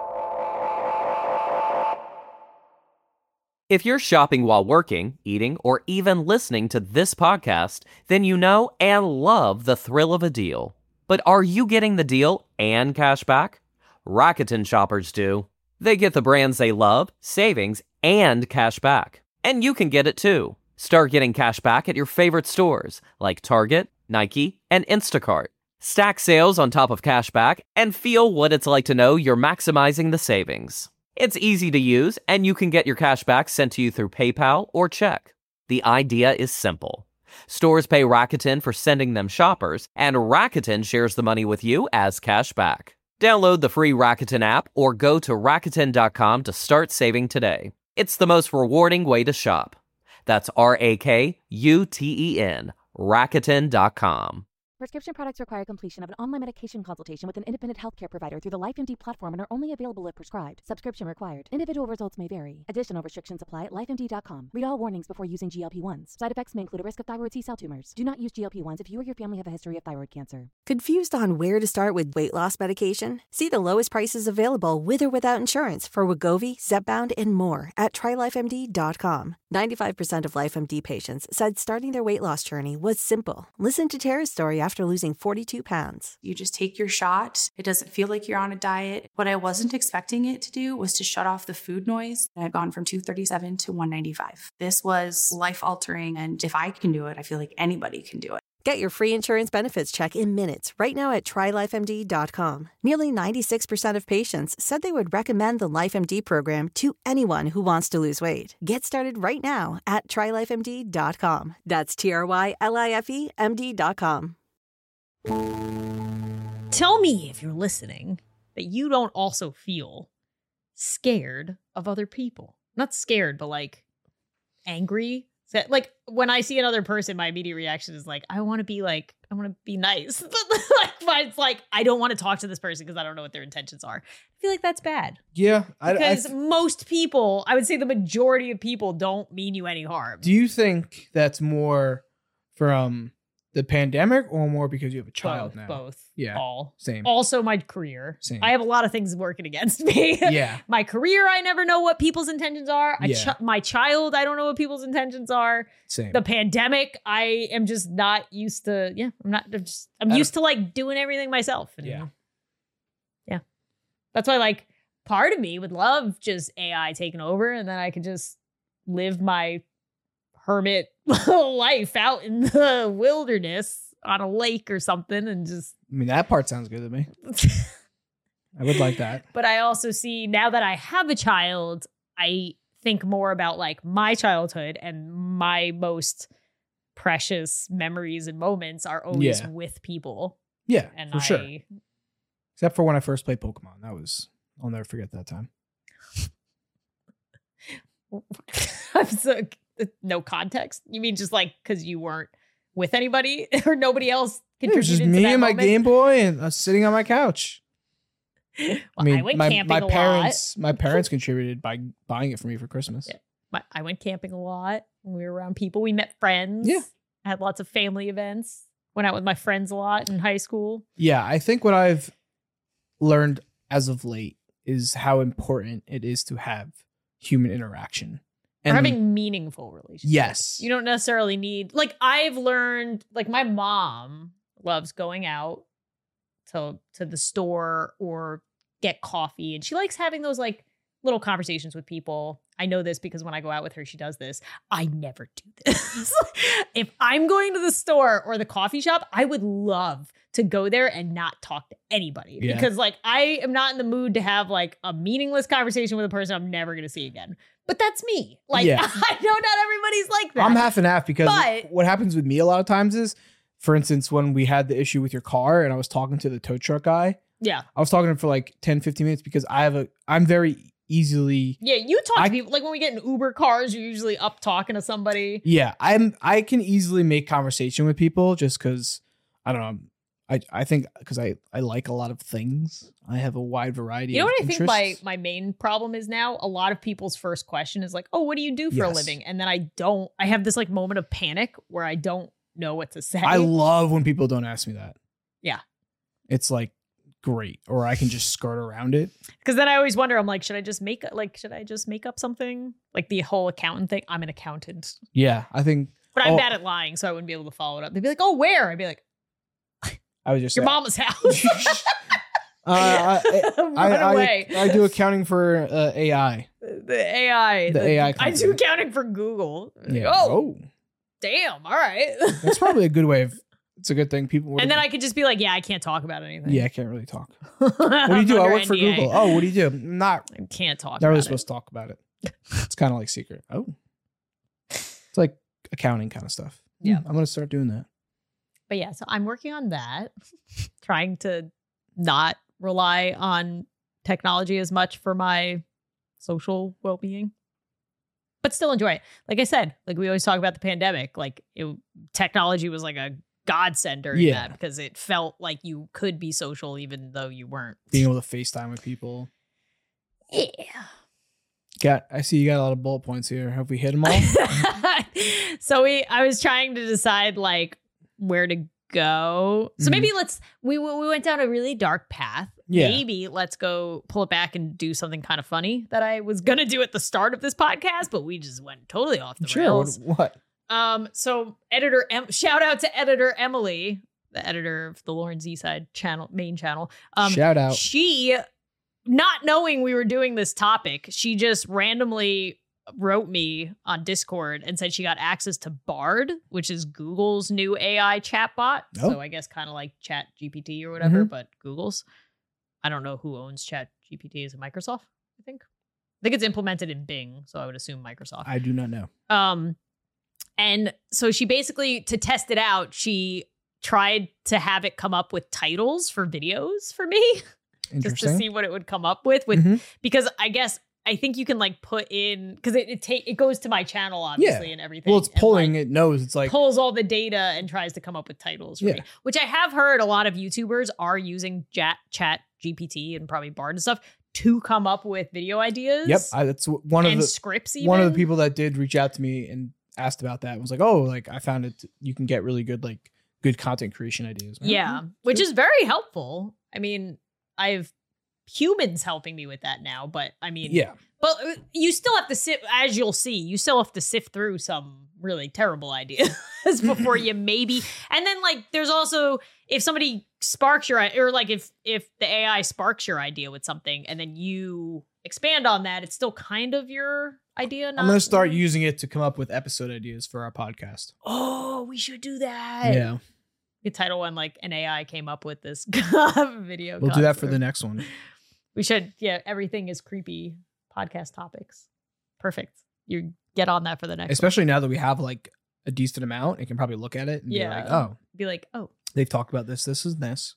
If you're shopping while working, eating, or even listening to this podcast, then you know and love the thrill of a deal. But are you getting the deal and cash back? Rakuten shoppers do. They get the brands they love, savings, and cash back. And you can get it too. Start getting cash back at your favorite stores like Target, Nike, and Instacart. Stack sales on top of cash back and feel what it's like to know you're maximizing the savings. It's easy to use, and you can get your cash back sent to you through PayPal or check. The idea is simple. Stores pay Rakuten for sending them shoppers, and Rakuten shares the money with you as cash back. Download the free Rakuten app or go to Rakuten.com to start saving today. It's the most rewarding way to shop. That's Rakuten, Rakuten.com. Prescription products require completion of an online medication consultation with an independent healthcare provider through the LifeMD platform and are only available if prescribed. Subscription required. Individual results may vary. Additional restrictions apply at lifemd.com. Read all warnings before using GLP-1s. Side effects may include a risk of thyroid C-cell tumors. Do not use GLP-1s if you or your family have a history of thyroid cancer. Confused on where to start with weight loss medication? See the lowest prices available with or without insurance for Wegovy, Zepbound, and more at TryLifeMD.com. 95% of LifeMD patients said starting their weight loss journey was simple. Listen to Tara's story after losing 42 pounds. You just take your shot. It doesn't feel like you're on a diet. What I wasn't expecting it to do was to shut off the food noise. I've gone from 237 to 195. This was life-altering, and if I can do it, I feel like anybody can do it. Get your free insurance benefits check in minutes right now at TryLifeMD.com. Nearly 96% of patients said they would recommend the LifeMD program to anyone who wants to lose weight. Get started right now at TryLifeMD.com. That's TryLifeMD.com. Tell me, if you're listening, that you don't also feel scared of other people. Not scared, but like angry. Like when I see another person, my immediate reaction is like, I want to be nice. But it's like, I don't want to talk to this person because I don't know what their intentions are. I feel like that's bad. Yeah. Because most people, I would say the majority of people, don't mean you any harm. Do you think that's more from the pandemic or more because you have a child now? Both. Yeah. All. Same. Also my career. Same. I have a lot of things working against me. Yeah. My career, I never know what people's intentions are. My child, I don't know what people's intentions are. Same. The pandemic, I am just not used to. Yeah. I'm used to like doing everything myself. And, yeah. That's why like part of me would love just AI taking over, and then I could just live my hermit life out in the wilderness on a lake or something, and just, I mean, that part sounds good to me. I would like that. But I also see, now that I have a child, I think more about like my childhood, and my most precious memories and moments are always with people. Yeah, and for sure. Except for when I first played Pokemon. I'll never forget that time. I'm so, no context? You mean just like because you weren't with anybody or nobody else contributed? It was just me and my Game Boy and us sitting on my couch. Well, I went camping a lot. My parents contributed by buying it for me for Christmas. Yeah. I went camping a lot. We were around people. We met friends. Yeah. I had lots of family events. Went out with my friends a lot in high school. Yeah, I think what I've learned as of late is how important it is to have human interaction. And having meaningful relationships. Yes. You don't necessarily need, like, I've learned, like, my mom loves going out to the store or get coffee. And she likes having those, like, little conversations with people. I know this because when I go out with her, she does this. I never do this. If I'm going to the store or the coffee shop, I would love to go there and not talk to anybody because like I am not in the mood to have like a meaningless conversation with a person I'm never going to see again. But that's me. Like I know not everybody's like that. I'm half and half because what happens with me a lot of times is, for instance, when we had the issue with your car and I was talking to the tow truck guy. Yeah. I was talking to him for like 10, 15 minutes because I'm very easily. Yeah, you talk to people. Like when we get in Uber cars, you're usually up talking to somebody. Yeah, I can easily make conversation with people just because, I don't know, I think because I like a lot of things. I have a wide variety of interests. You know what I think my main problem is now? A lot of people's first question is like, oh, what do you do for a living? And then I have this like moment of panic where I don't know what to say. I love when people don't ask me that. Yeah. It's like great. Or I can just skirt around it. Because then I always wonder, I'm like, should I just make up something? Like the whole accountant thing. I'm an accountant. Yeah, I think. But I'm bad at lying, so I wouldn't be able to follow it up. They'd be like, oh, where? I'd be like, I was just your mama's house. I do accounting for AI. The AI. I do accounting for Google. Yeah. Oh, damn. All right. That's probably a good way of. It's a good thing people. And then I could just be like, yeah, I can't talk about anything. Yeah, I can't really talk. What do you do? I work for Google. Oh, what do you do? I can't talk. Not really supposed to talk about it. It's kind of like secret. Oh, it's like accounting kind of stuff. Yeah, I'm gonna start doing that. But yeah, so I'm working on that, trying to not rely on technology as much for my social well-being, but still enjoy it. Like I said, like we always talk about the pandemic, like technology was like a godsend during that because it felt like you could be social even though you weren't. Being able to FaceTime with people. Yeah. I see you got a lot of bullet points here. Have we hit them all? So I was trying to decide like where to go. So maybe we went down a really dark path. Yeah. Maybe let's go pull it back and do something kind of funny that I was going to do at the start of this podcast, but we just went totally off the rails. What? So shout out to editor Emily, the editor of the Lauren Z-Side channel, main channel. Shout out. She, not knowing we were doing this topic, she just randomly wrote me on Discord and said she got access to Bard, which is Google's new AI chatbot. Oh. So I guess kind of like Chat GPT or whatever, but Google's. I don't know who owns Chat GPT. Is it Microsoft? I think it's implemented in Bing, so I would assume Microsoft. I do not know. And so she basically, to test it out, she tried to have it come up with titles for videos for me, just to see what it would come up with because I think you can like put in, because it goes to my channel obviously and everything. Well, it's pulling, it knows, it's like pulls all the data and tries to come up with titles for me, which I have heard a lot of YouTubers are using Chat GPT and probably Bard and stuff to come up with video ideas. Yep, that's one of the scripts. Even. One of the people that did reach out to me and asked about that was like, oh, like I found it. You can get really good good content creation ideas. Man. Yeah, which is very helpful. I mean, I have humans helping me with that now, but I mean, but you still have to as you'll see, you still have to sift through some really terrible ideas before you maybe, and then like there's also, if somebody sparks or like if the AI sparks your idea with something and then you expand on that, it's still kind of your idea. I'm going to start using it to come up with episode ideas for our podcast. Oh, we should do that. Yeah. The title one, like an AI came up with this video. We'll do that for the next one. We should. Yeah. Everything is creepy podcast topics. Perfect. You get on that for the next Especially now that we have like a decent amount, it can probably look at it and be like, oh, they've talked about this. This is this.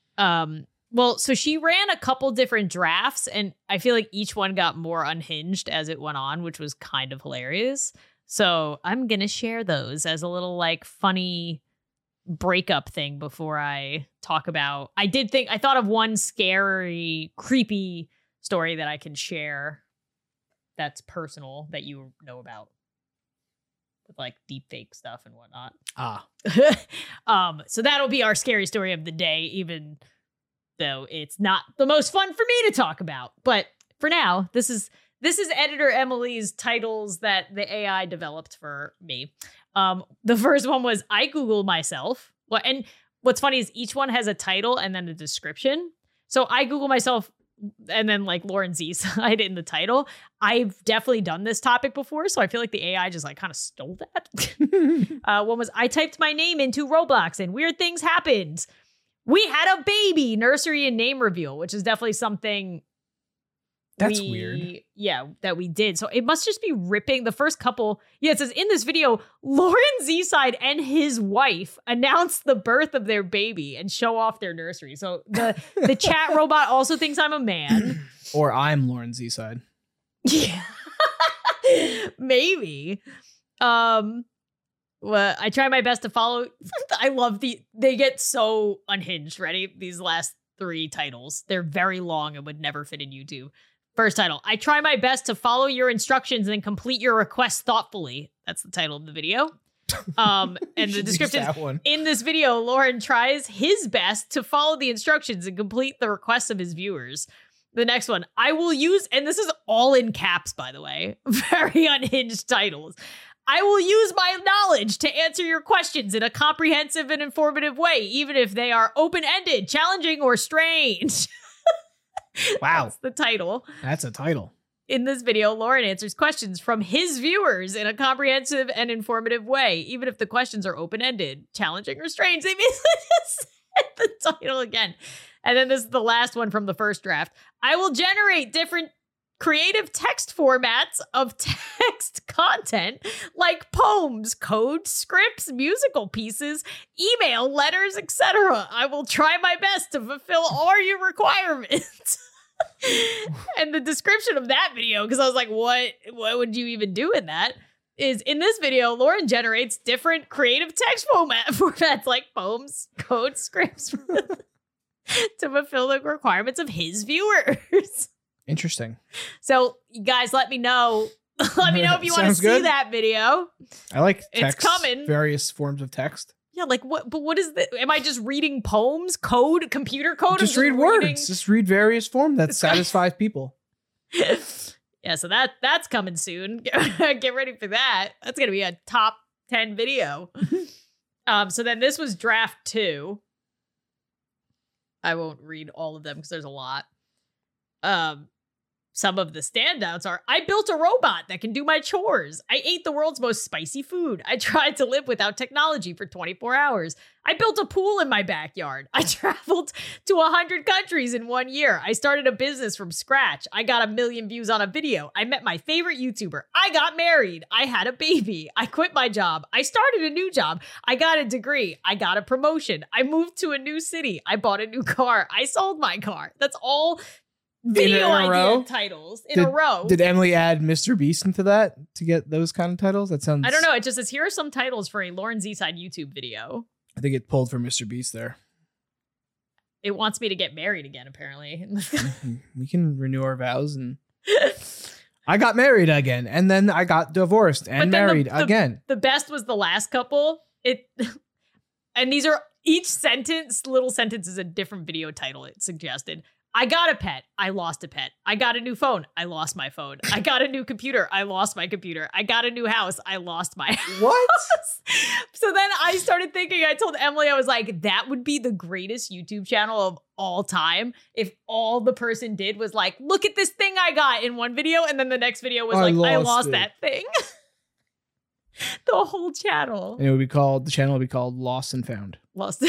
Well, so she ran a couple different drafts and I feel like each one got more unhinged as it went on, which was kind of hilarious. So I'm going to share those as a little like funny breakup thing before I talk about. I thought of one scary, creepy story that I can share that's personal that you know about with like deep fake stuff and whatnot. So that'll be our scary story of the day, even though it's not the most fun for me to talk about. But for now, this is editor Emily's titles that the AI developed for me. The first one was I Googled myself. Well, and what's funny is each one has a title and then a description. So I Google myself and then like Lauren Z side in the title. I've definitely done this topic before, so I feel like the AI just like kind of stole that. One was, I typed my name into Roblox and weird things happened. We had a baby, nursery and name reveal, which is definitely something That's weird. Yeah, that we did. So it must just be ripping the first couple. Yeah, it says in this video, Lauren Z-Side and his wife announced the birth of their baby and show off their nursery. So the chat robot also thinks I'm a man. Or I'm Lauren Z-Side. Yeah. Maybe. Well, I try my best to follow. I love they get so unhinged. Ready? These last 3 titles. They're very long and would never fit in YouTube. First title, I try my best to follow your instructions and complete your requests thoughtfully. That's the title of the video. And the description is, in this video, Lauren tries his best to follow the instructions and complete the requests of his viewers. The next one, I will use, and this is all in caps, by the way, very unhinged titles. I will use my knowledge to answer your questions in a comprehensive and informative way, even if they are open-ended, challenging, or strange. Wow. That's the title. That's a title. In this video, Lauren answers questions from his viewers in a comprehensive and informative way, even if the questions are open-ended, challenging, or strange. They basically just said the title again. And then this is the last one from the first draft. I will generate different creative text formats of text content like poems, code, scripts, musical pieces, email, letters, etc. I will try my best to fulfill all your requirements. And the description of that video, because I was like, what would you even do in that? Is in this video, Lauren generates different creative text formats like poems, code, scripts to fulfill the requirements of his viewers. Interesting. So, you guys, let me know. Let me know if you want to see that video. I like text. It's coming. Various forms of text. Yeah, like what? But what is the? Am I just reading poems, code, computer code? Just read words. Just read various form that satisfies people. Yeah, so that's coming soon. Get ready for that. That's gonna be a top 10 video. So then this was draft 2. I won't read all of them because there's a lot. Some of the standouts are, I built a robot that can do my chores. I ate the world's most spicy food. I tried to live without technology for 24 hours. I built a pool in my backyard. I traveled to 100 countries in 1 year. I started a business from scratch. I got 1 million views on a video. I met my favorite YouTuber. I got married. I had a baby. I quit my job. I started a new job. I got a degree. I got a promotion. I moved to a new city. I bought a new car. I sold my car. That's all video idea titles in a row. Did Emily add Mr. Beast into that to get those kind of titles? That sounds... I don't know. It just says, here are some titles for a Lauren Z-Side YouTube video. I think it pulled from Mr. Beast there. It wants me to get married again, apparently. We can renew our vows and... I got married again, and then I got divorced and married again. The best was the last couple. And these are... Each sentence, little sentence, is a different video title it suggested. I got a pet. I lost a pet. I got a new phone. I lost my phone. I got a new computer. I lost my computer. I got a new house. I lost my house. What? So then I started thinking, I told Emily, I was like, that would be the greatest YouTube channel of all I if all the person did was like, look at this thing I got in one video. And then the next video was I lost that thing. The whole channel. And the channel would be called Lost and Found. Lost.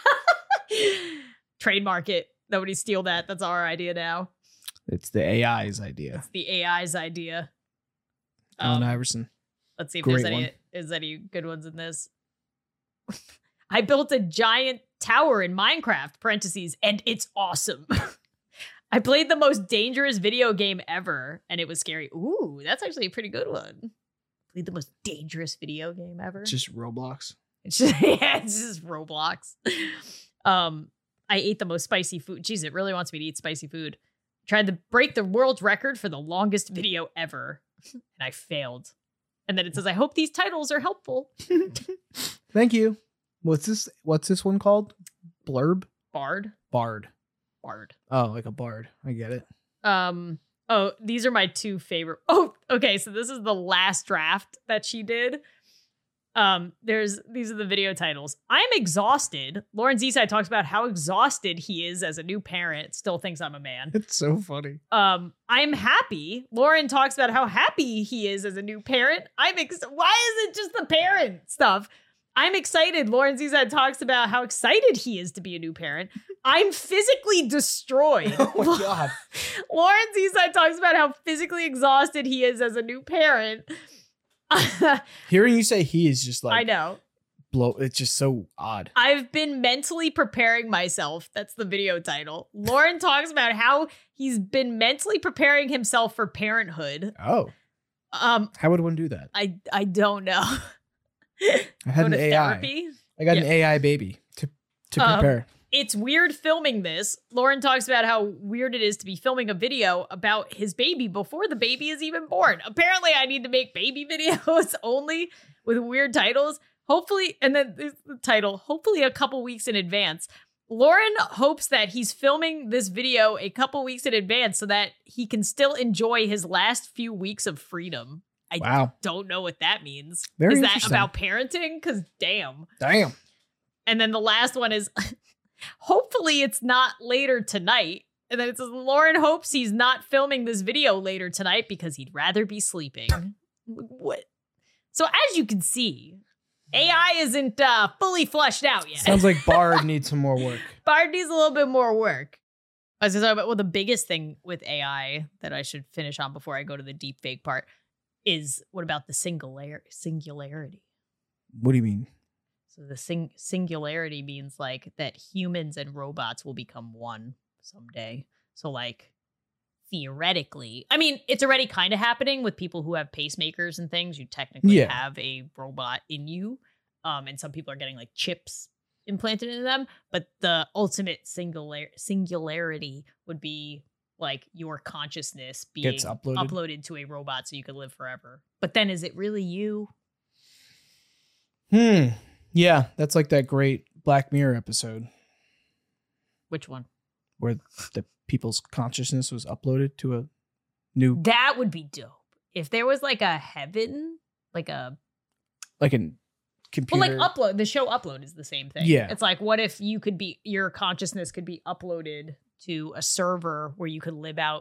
Trademark it. Nobody steal that. That's our idea now. It's the AI's idea. It's the AI's idea. Allen Iverson. Let's see if there's any good ones in this. I built a giant tower in Minecraft, parentheses, and it's awesome. I played the most dangerous video game ever, and it was scary. Ooh, that's actually a pretty good one. Played the most dangerous video game ever. It's just Roblox. It's just Roblox. I ate the most spicy food. Jeez, it really wants me to eat spicy food. Tried to break the world record for the longest video ever. And I failed. And then it says, I hope these titles are helpful. Thank you. What's this one called? Blurb? Bard. Oh, like a bard. I get it. Oh, these are my 2 favorite. Oh, okay. So this is the last draft that she did. These are the video titles. I'm exhausted. Lauren Zeside talks about how exhausted he is as a new parent. Still thinks I'm a man. It's so funny. I'm happy. Lauren talks about how happy he is as a new parent. Why is it just the parent stuff? I'm excited. Lauren Zeside talks about how excited he is to be a new parent. I'm physically destroyed. Oh my God. Lauren Zeside talks about how physically exhausted he is as a new parent. Hearing you say he is just like, I know. It's just so odd. I've been mentally preparing myself. That's the video title. Lauren talks about how he's been mentally preparing himself for parenthood. Oh. How would one do that? I don't know. I had Go an to AI. therapy. I got an AI baby to prepare. It's weird filming this. Lauren talks about how weird it is to be filming a video about his baby before the baby is even born. Apparently, I need to make baby videos only with weird titles. Hopefully, and then there's the title, hopefully a couple weeks in advance. Lauren hopes that he's filming this video a couple weeks in advance so that he can still enjoy his last few weeks of freedom. I don't know what that means. Very is that interesting. about parenting? Because damn. Damn. And then the last one is, hopefully it's not later tonight. And then it says, Lauren hopes he's not filming this video later tonight because he'd rather be sleeping. What? So as you can see, AI isn't fully fleshed out yet. Sounds like Bard needs some more work. Bard needs a little bit more work. I was going to talk about, the biggest thing with AI that I should finish on before I go to the deep fake part is, what about the singularity? What do you mean? So the singularity means like that humans and robots will become one someday. So like theoretically, I mean, it's already kind of happening with people who have pacemakers and things. You technically have a robot in you. And some people are getting like chips implanted into them. But the ultimate singularity would be like your consciousness being Gets uploaded to a robot so you could live forever. But then is it really you? Yeah, that's like that great Black Mirror episode Which one? where the people's consciousness was uploaded to a new, That would be dope. If there was like a heaven, like a computer. well, like Upload. The show Upload is the same thing. Yeah. It's like, what if your consciousness could be uploaded to a server where you could live out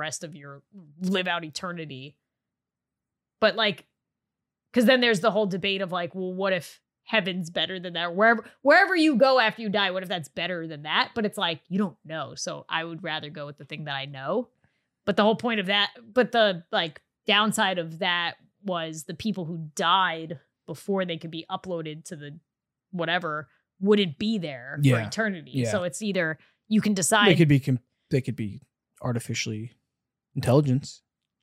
eternity. But like, because then there's the whole debate of like, well, what if heaven's better than that? Wherever you go after you die, what if that's better than that? But it's like, you don't know. So I would rather go with the thing that I know. But the whole point of that, but the like downside of that was the people who died before they could be uploaded to the whatever wouldn't be there for eternity. Yeah. So it's either you can decide. They could be artificially intelligence.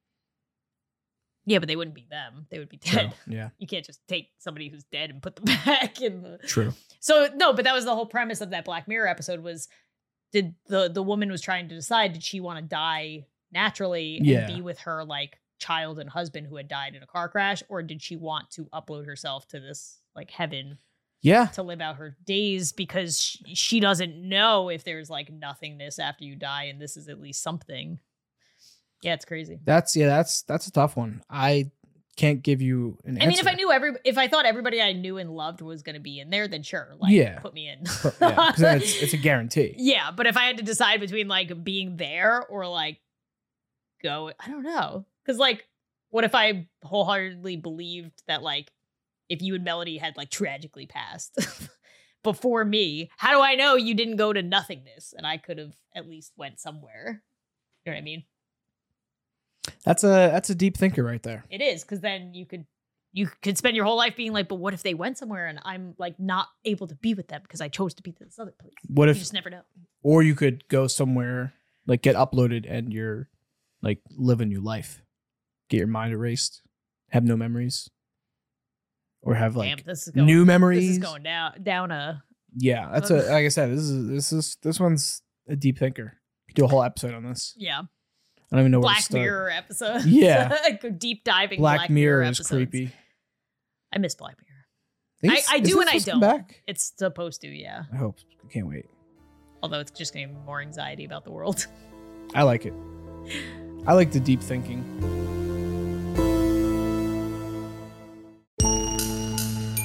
Yeah, but they wouldn't be them. They would be dead. True. Yeah. You can't just take somebody who's dead and put them back in the. True. So no, but that was the whole premise of that Black Mirror episode was, did the woman was trying to decide, did she want to die naturally and be with her like child and husband who had died in a car crash, or did she want to upload herself to this like heaven? Yeah. To live out her days, because she doesn't know if there's like nothingness after you die, and this is at least something. Yeah, it's crazy. That's a tough one. I can't give you an answer. I mean, if I thought everybody I knew and loved was going to be in there, then sure, like put me in. Because then it's a guarantee. Yeah, but if I had to decide between like being there or like go, I don't know. Because like, what if I wholeheartedly believed that like if you and Melody had like tragically passed before me, how do I know you didn't go to nothingness and I could have at least went somewhere? You know what I mean? That's a deep thinker right there. It is, because then you could spend your whole life being like, but what if they went somewhere and I'm like not able to be with them because I chose to be to this other place? What if you just never know? Or you could go somewhere, like get uploaded and you're like live a new life, get your mind erased, have no memories, or have like new memories. This is going down a. Yeah, that's like I said, this one's a deep thinker. Do a whole episode on this. Yeah. I don't even know where to Black start. Mirror episode. Yeah. Deep diving Black Mirror is episodes. creepy. I miss Black Mirror. I do and I don't. Back? It's supposed to, yeah. I hope. I can't wait. Although it's just going to be more anxiety about the world. I like it. I like the deep thinking.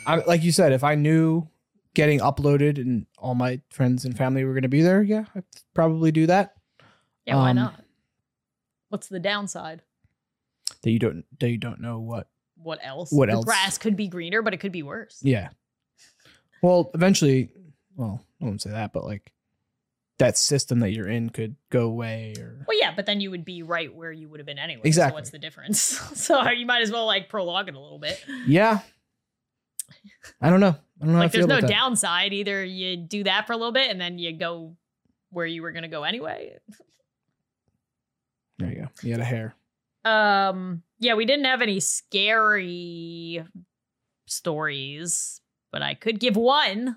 like you said, if I knew getting uploaded and all my friends and family were going to be there, yeah, I'd probably do that. Yeah, why not? What's the downside? That you don't know what else? What the else? grass could be greener, but it could be worse. Yeah. Well, eventually, I wouldn't say that, but like that system that you're in could go away or. Well, yeah, but then you would be right where you would have been anyway. Exactly. So what's the difference? So you might as well like prolong it a little bit. Yeah. I don't know. Like there's no downside. Either you do that for a little bit and then you go where you were going to go anyway. There you go. You had a hair. Yeah, we didn't have any scary stories, but I could give one.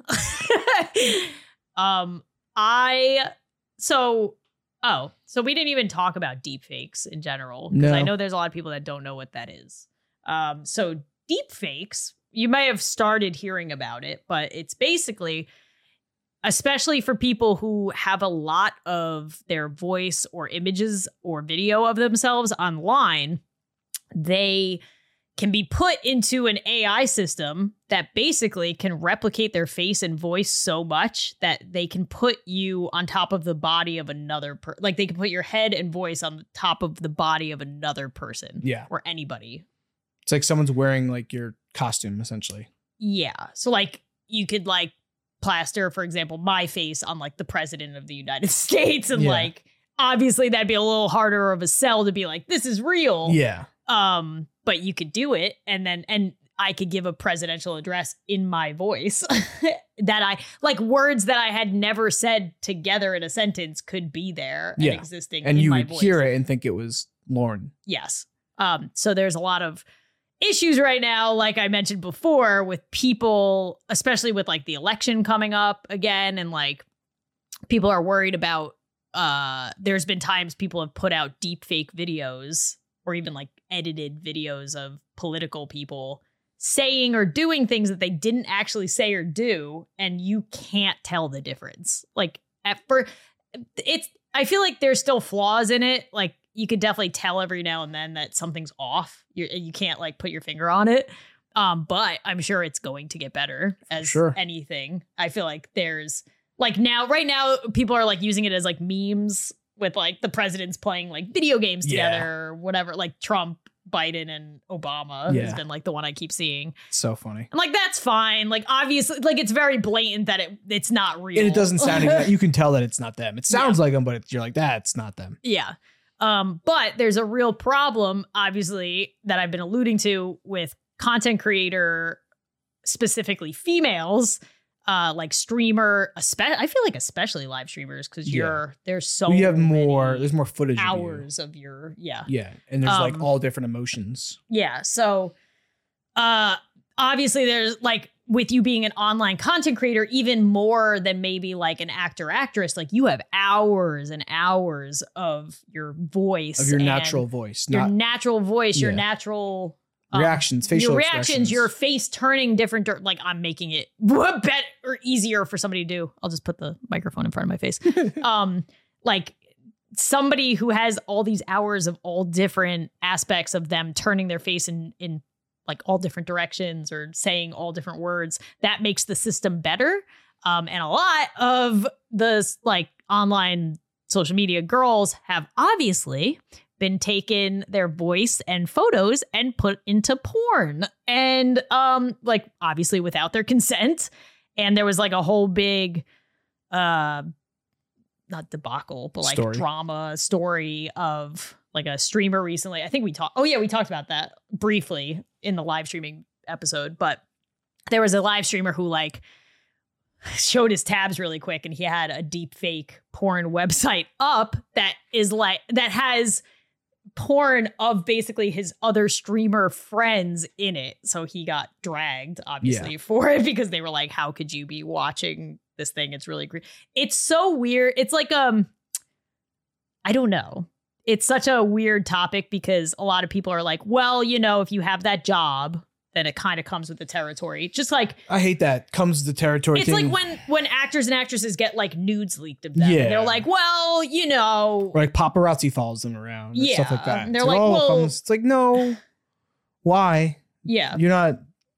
So we didn't even talk about deepfakes in general because No. I know there's a lot of people that don't know what that is. So deepfakes, you may have started hearing about it, but it's basically, especially for people who have a lot of their voice or images or video of themselves online, they can be put into an AI system that basically can replicate their face and voice so much that they can put you on top of the body of another person. Like they can put your head and voice on the top of the body of another person. Yeah. Or anybody. It's like someone's wearing like your costume essentially. Yeah. So like you could like plaster, for example, my face on like the president of the United States. And like, obviously that'd be a little harder of a sell to be like, this is real. Yeah. But you could do it and I could give a presidential address in my voice that I like words that I had never said together in a sentence could be there and existing and in you my would voice. hear it and think it was Lauren. Yes. So there's a lot of issues right now, like I mentioned before, with people, especially with like the election coming up again. And like people are worried about, there's been times people have put out deep fake videos or even like edited videos of political people saying or doing things that they didn't actually say or do. And you can't tell the difference. Like I feel like there's still flaws in it. Like you could definitely tell every now and then that something's off. You can't like put your finger on it. But I'm sure it's going to get better as anything. I feel like there's like right now people are like using it as like memes with like the presidents playing like video games together or whatever, like Trump, Biden and Obama has been like the one I keep seeing. So funny. I'm like, that's fine. Like obviously like it's very blatant that it's not real. And it doesn't sound you can tell that it's not them. It sounds like them, but you're like, that's not them. Yeah. But there's a real problem, obviously, that I've been alluding to with content creator, specifically females, like streamer, I feel like especially live streamers, because there's so you have many there's more footage hours of your and there's like all different emotions. So obviously there's like with you being an online content creator, even more than maybe like an actress, like you have hours and hours of your voice, of your natural voice, your natural voice, your natural reactions, facial expressions, your face turning different. Like I'm making it better or easier for somebody to do. I'll just put the microphone in front of my face. Like somebody who has all these hours of all different aspects of them turning their face in like all different directions or saying all different words, that makes the system better. And a lot of the like online social media girls have obviously been taking their voice and photos and put into porn and like obviously without their consent. And there was like a whole big not debacle, but like drama story of like a streamer recently. I think we talked about that briefly in the live streaming episode, but there was a live streamer who like showed his tabs really quick and he had a deep fake porn website up that has porn of basically his other streamer friends in it. So he got dragged obviously for it because they were like, how could you be watching this thing? It's really great. It's so weird. It's like, I don't know. It's such a weird topic because a lot of people are like, well, you know, if you have that job, then it kind of comes with the territory. Just like I hate that comes the territory. It's thing. like when actors and actresses get like nudes leaked of them. Yeah. They're like, well, you know, or like paparazzi follows them around. And stuff like that. And they're like, well, it's like, no, why? Yeah. You're not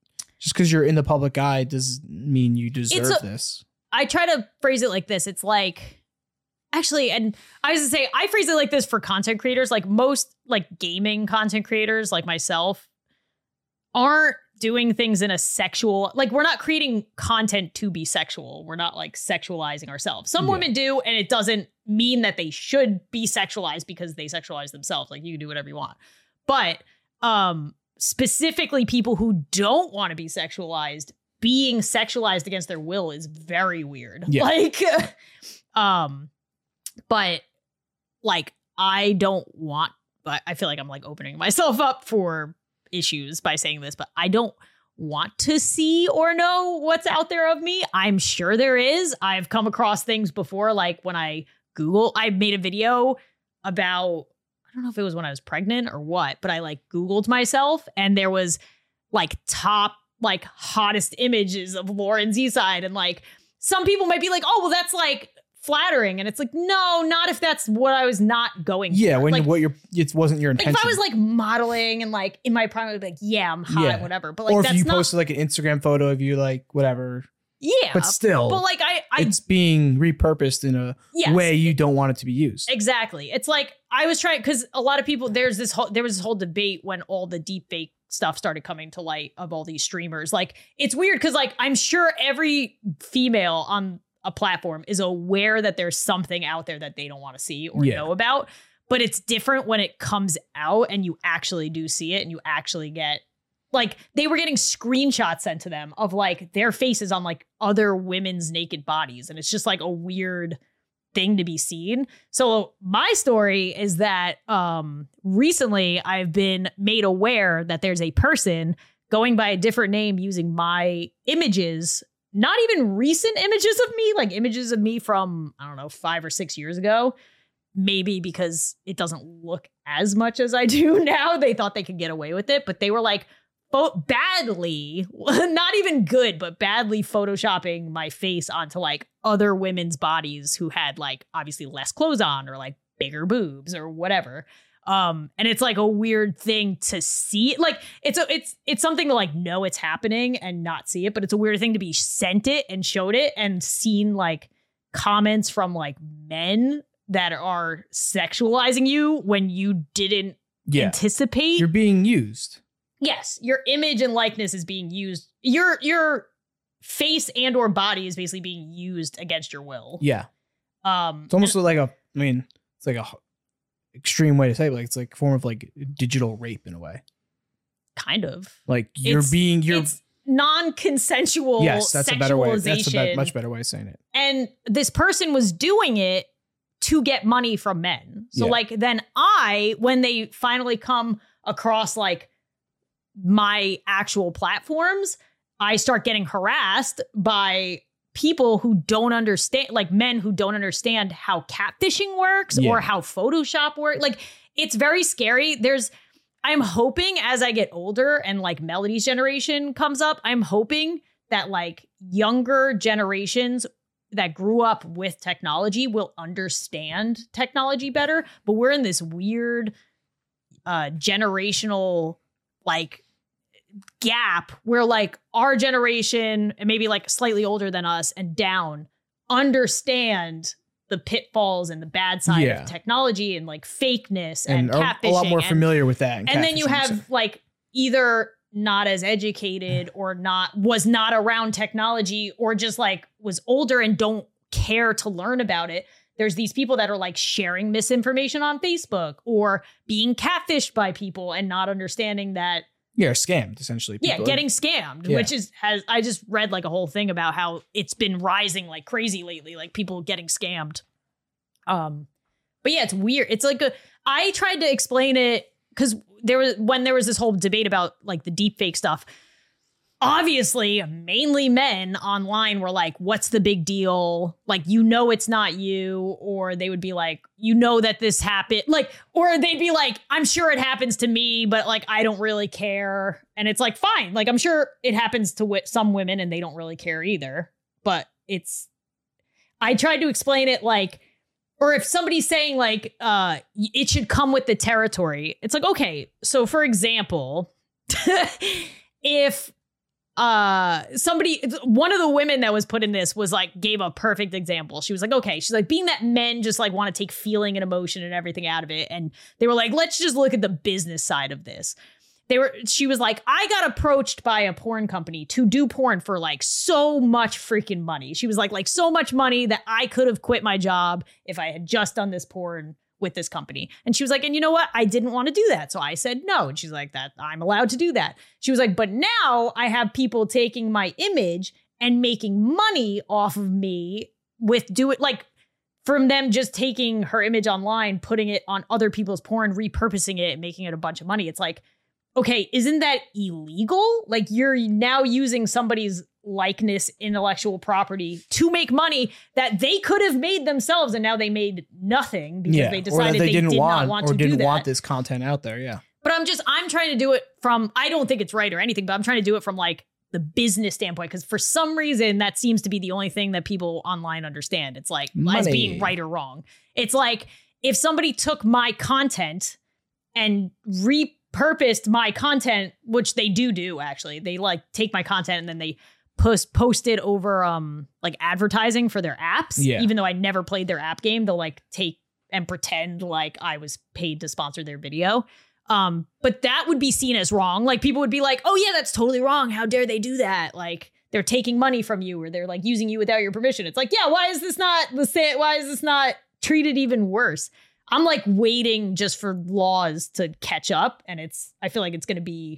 Just because you're in the public eye doesn't mean you deserve this. I try to phrase it like this. It's like, actually, and I was gonna say, I phrase it like this for content creators. Like most like gaming content creators like myself aren't doing things in a sexual, like we're not creating content to be sexual. We're not like sexualizing ourselves. Some women do, and it doesn't mean that they should be sexualized because they sexualize themselves. Like you can do whatever you want. But specifically people who don't want to be sexualized, being sexualized against their will is very weird. Yeah. Like, but like, I don't want, but I feel like I'm like opening myself up for issues by saying this, but I don't want to see or know what's out there of me. I'm sure there is. I've come across things before, like when I made a video about, I don't know if it was when I was pregnant or what, but I like Googled myself and there was like top, like hottest images of Lauren Zside. And like, some people might be like, oh, well, that's like flattering. And it's like, no, not if that's what I was not going Yeah, for. when like, it wasn't your intention. like if I was like modeling and like in my prime, I'd be like, yeah, I'm hot, whatever. But like, or if that's you not, posted like an Instagram photo of you, like whatever. yeah, But still, but like it's being repurposed in a way you don't want it to be used. Exactly. It's like I was trying, because a lot of people, there was this whole debate when all the deep fake stuff started coming to light of all these streamers. Like it's weird because like I'm sure every female on a platform is aware that there's something out there that they don't want to see or know about, but it's different when it comes out and you actually do see it and you actually get, like, they were getting screenshots sent to them of like their faces on like other women's naked bodies. And it's just like a weird thing to be seen. So my story is that recently I've been made aware that there's a person going by a different name using my images, not even recent images of me, like images of me from, I don't know, 5 or 6 years ago. Maybe because it doesn't look as much as I do now. They thought they could get away with it, but they were like badly, not even good, but badly photoshopping my face onto like other women's bodies who had like obviously less clothes on or like bigger boobs or whatever. And it's like a weird thing to see. Like it's something to like know it's happening and not see it, but it's a weird thing to be sent it and showed it and seen like comments from like men that are sexualizing you when you didn't anticipate. You're being used. Yes, your image and likeness is being used. Your face and or body is basically being used against your will. Yeah. It's almost like it's like a extreme way to say it. Like it's like a form of like digital rape in a way. Kind of. Like it's non-consensual. Yes, that's a better way. That's a much better way of saying it. And this person was doing it to get money from men. So like then when they finally come across like my actual platforms, I start getting harassed by people who don't understand, like men who don't understand how catfishing works or how Photoshop works. Like it's very scary. I'm hoping as I get older and like Melody's generation comes up, I'm hoping that like younger generations that grew up with technology will understand technology better. But we're in this weird generational like gap where like our generation and maybe like slightly older than us and down understand the pitfalls and the bad side of technology and like fakeness and catfishing. A lot more familiar with that. And then you have like either not as educated or was not around technology or just like was older and don't care to learn about it. There's these people that are like sharing misinformation on Facebook or being catfished by people and not understanding that. Yeah, scammed essentially. Getting scammed, which I just read like a whole thing about how it's been rising like crazy lately, like people getting scammed. But yeah, it's weird. It's like I tried to explain it because there was this whole debate about like the deep fake stuff. Obviously, mainly men online were like, what's the big deal? Like, it's not you. Or they would be like, that this happened. Like, or they'd be like, I'm sure it happens to me, but like, I don't really care. And it's like, fine. Like, I'm sure it happens to some women and they don't really care either. But I tried to explain it like, or if somebody's saying like, it should come with the territory. It's like, okay, so for example, if one of the women that was put in this was like, gave a perfect example. She was like, okay, she's like, being that men just like want to take feeling and emotion and everything out of it. And they were like, let's just look at the business side of this. She was like, I got approached by a porn company to do porn for like so much freaking money. She was like so much money that I could have quit my job if I had just done this porn with this company. And she was like, and you know what? I didn't want to do that. So I said no. And she's like, that I'm allowed to do that. She was like, but now I have people taking my image and making money off of me from them just taking her image online, putting it on other people's porn, repurposing it and making it a bunch of money. It's like, okay, isn't that illegal? Like, you're now using somebody's likeness, intellectual property to make money that they could have made themselves, and now they made nothing because they decided they did not want to do that. Or didn't want this content out there, yeah. But I'm trying to do it from, I don't think it's right or anything, but I'm trying to do it from like the business standpoint, because for some reason that seems to be the only thing that people online understand. It's like as being right or wrong. It's like if somebody took my content and repurposed my content, which they do actually. They like take my content and then they post it over like advertising for their apps. Yeah. Even though I never played their app game, they'll like take and pretend like I was paid to sponsor their video. But that would be seen as wrong. Like people would be like, oh yeah, that's totally wrong. How dare they do that? Like they're taking money from you, or they're like using you without your permission. It's like, yeah, why is this not treated even worse? I'm like waiting just for laws to catch up, and I feel like it's going to be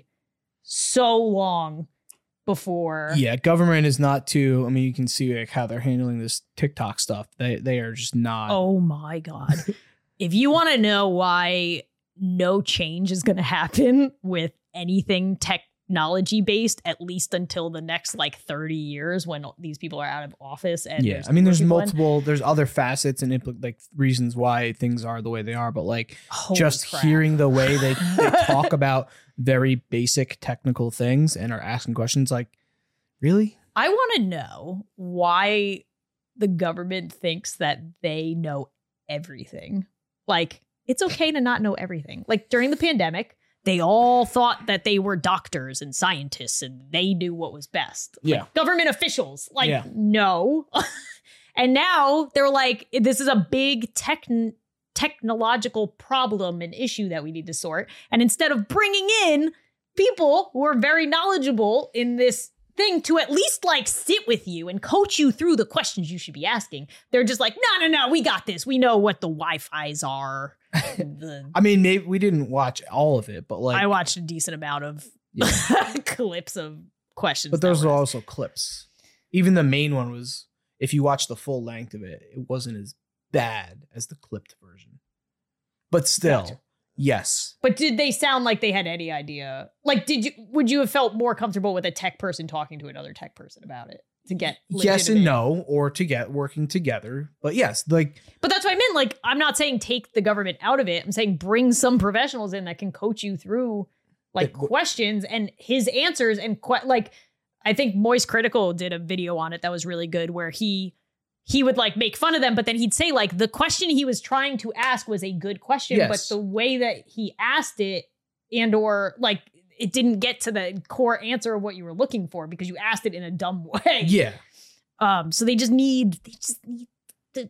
so long before. Yeah, government is not too. I mean, you can see like how they're handling this TikTok stuff. They are just not. Oh my God. If you want to know why no change is going to happen with anything technology based, at least until the next like 30 years when these people are out of office. And yeah, I mean, there's other facets and like reasons why things are the way they are. But like hearing the way they talk about very basic technical things and are asking questions like, really? I want to know why the government thinks that they know everything. Like, it's okay to not know everything. Like during the pandemic, they all thought that they were doctors and scientists and they knew what was best. Like, yeah. Government officials, like, no. And now they're like, this is a big technological problem and issue that we need to sort. And instead of bringing in people who are very knowledgeable in this thing to at least like sit with you and coach you through the questions you should be asking, they're just like, no, we got this. We know what the Wi-Fi's are. I mean, maybe we didn't watch all of it, but like I watched a decent amount of clips of questions. But those are also clips. Even the main one was, if you watch the full length of it, it wasn't as bad as the clipped version. But still, gotcha. Yes. But did they sound like they had any idea? Like, would you have felt more comfortable with a tech person talking to another tech person about it to get yes and no, or to get working together? But yes, like. But that's what I meant. Like, I'm not saying take the government out of it. I'm saying bring some professionals in that can coach you through like questions and his answers and like. I think Moist Critical did a video on it that was really good, where he would like make fun of them, but then he'd say like the question he was trying to ask was a good question, yes. But the way that he asked it and/or like it didn't get to the core answer of what you were looking for because you asked it in a dumb way. Yeah. So they just need to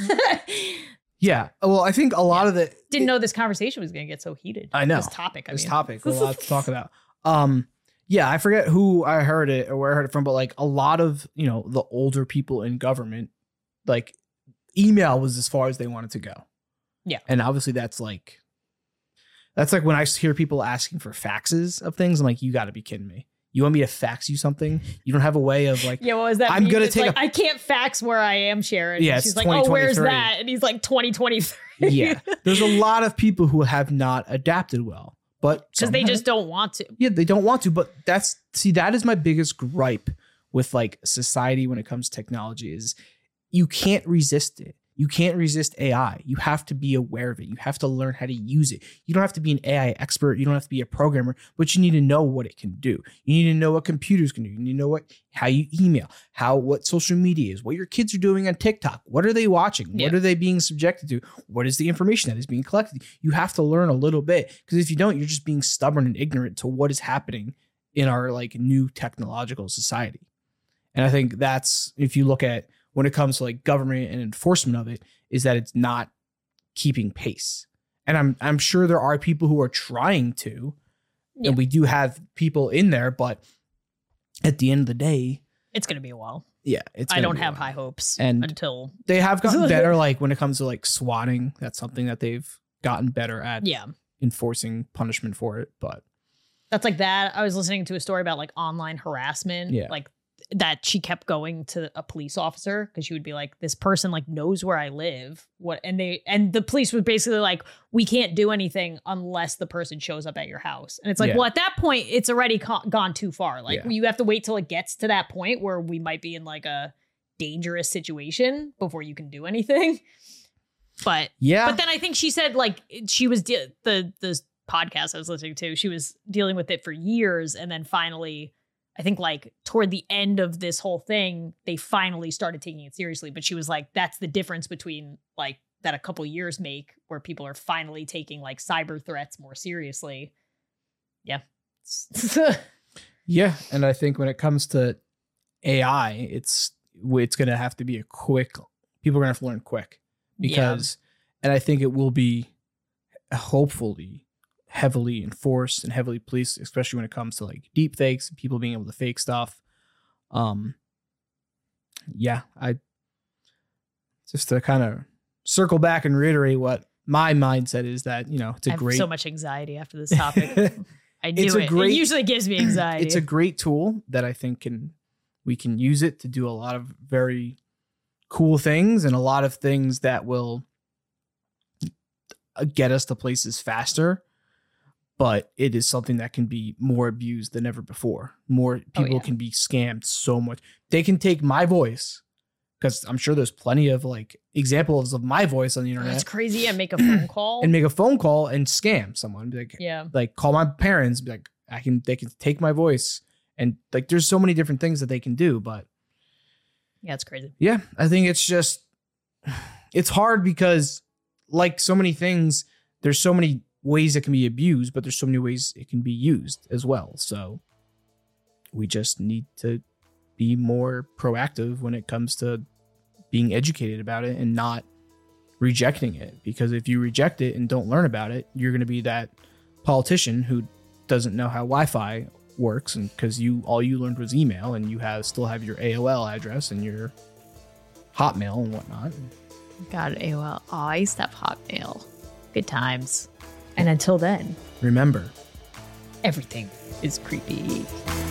Yeah. Well, I think a lot of the didn't know this conversation was going to get so heated. I know. This topic. A lot to talk about. Yeah, I forget who I heard it or where I heard it from, but like a lot of, the older people in government, like email was as far as they wanted to go. Yeah. And obviously that's like when I hear people asking for faxes of things, I'm like, you got to be kidding me. You want me to fax you something? You don't have a way of like, yeah, what was that? I'm going to take I can't fax where I am, Sharon. Yeah, she's like, oh, where's that? And he's like, 2023. Yeah. There's a lot of people who have not adapted well. But because they just don't want to. Yeah, they don't want to. But that is my biggest gripe with like society when it comes to technology is you can't resist it. You can't resist AI. You have to be aware of it. You have to learn how to use it. You don't have to be an AI expert. You don't have to be a programmer, but you need to know what it can do. You need to know what computers can do. You need to know how you email, what social media is, what your kids are doing on TikTok. What are they watching? Yeah. What are they being subjected to? What is the information that is being collected? You have to learn a little bit, because if you don't, you're just being stubborn and ignorant to what is happening in our like new technological society. And I think that's, if you look at when it comes to like government and enforcement of it, is that it's not keeping pace. And I'm sure there are people who are trying to, and we do have people in there, but at the end of the day, it's going to be a while. Yeah. I don't have high hopes until they have gotten better. Like when it comes to like swatting, that's something that they've gotten better at enforcing punishment for it. But that's like that. I was listening to a story about like online harassment. Yeah. Like that she kept going to a police officer because she would be like, this person like knows where I live. And the police was basically like, we can't do anything unless the person shows up at your house. And it's like, well, at that point, it's already gone too far. Like you have to wait till it gets to that point where we might be in like a dangerous situation before you can do anything. But but then I think she said like she was the podcast I was listening to, she was dealing with it for years, and then finally, I think like toward the end of this whole thing, they finally started taking it seriously. But she was like, that's the difference between like that a couple years make, where people are finally taking like cyber threats more seriously. Yeah. Yeah. And I think when it comes to AI, it's going to have to be people are going to have to learn quick because, and I think it will be hopefully heavily enforced and heavily policed, especially when it comes to like deep fakes and people being able to fake stuff. I just to kind of circle back and reiterate what my mindset is that, it's a great, so much anxiety after this topic. I knew it usually gives me anxiety. It's a great tool that I think we can use it to do a lot of very cool things and a lot of things that will get us to places faster. But it is something that can be more abused than ever before. More people can be scammed so much. They can take my voice, because I'm sure there's plenty of like examples of my voice on the internet. That's crazy. And make a phone call. And scam someone. Be like, like call my parents. Be like, they can take my voice. And like, there's so many different things that they can do. But yeah, it's crazy. Yeah, I think it's hard because like so many things, there's so many ways it can be abused, but there's so many ways it can be used as well. So we just need to be more proactive when it comes to being educated about it and not rejecting it. Because if you reject it and don't learn about it, you're going to be that politician who doesn't know how Wi-Fi works, and because all you learned was email, and you still have your AOL address and your Hotmail and whatnot. God, AOL. Oh, I used to have Hotmail. Good times. And until then, remember, everything is creepy.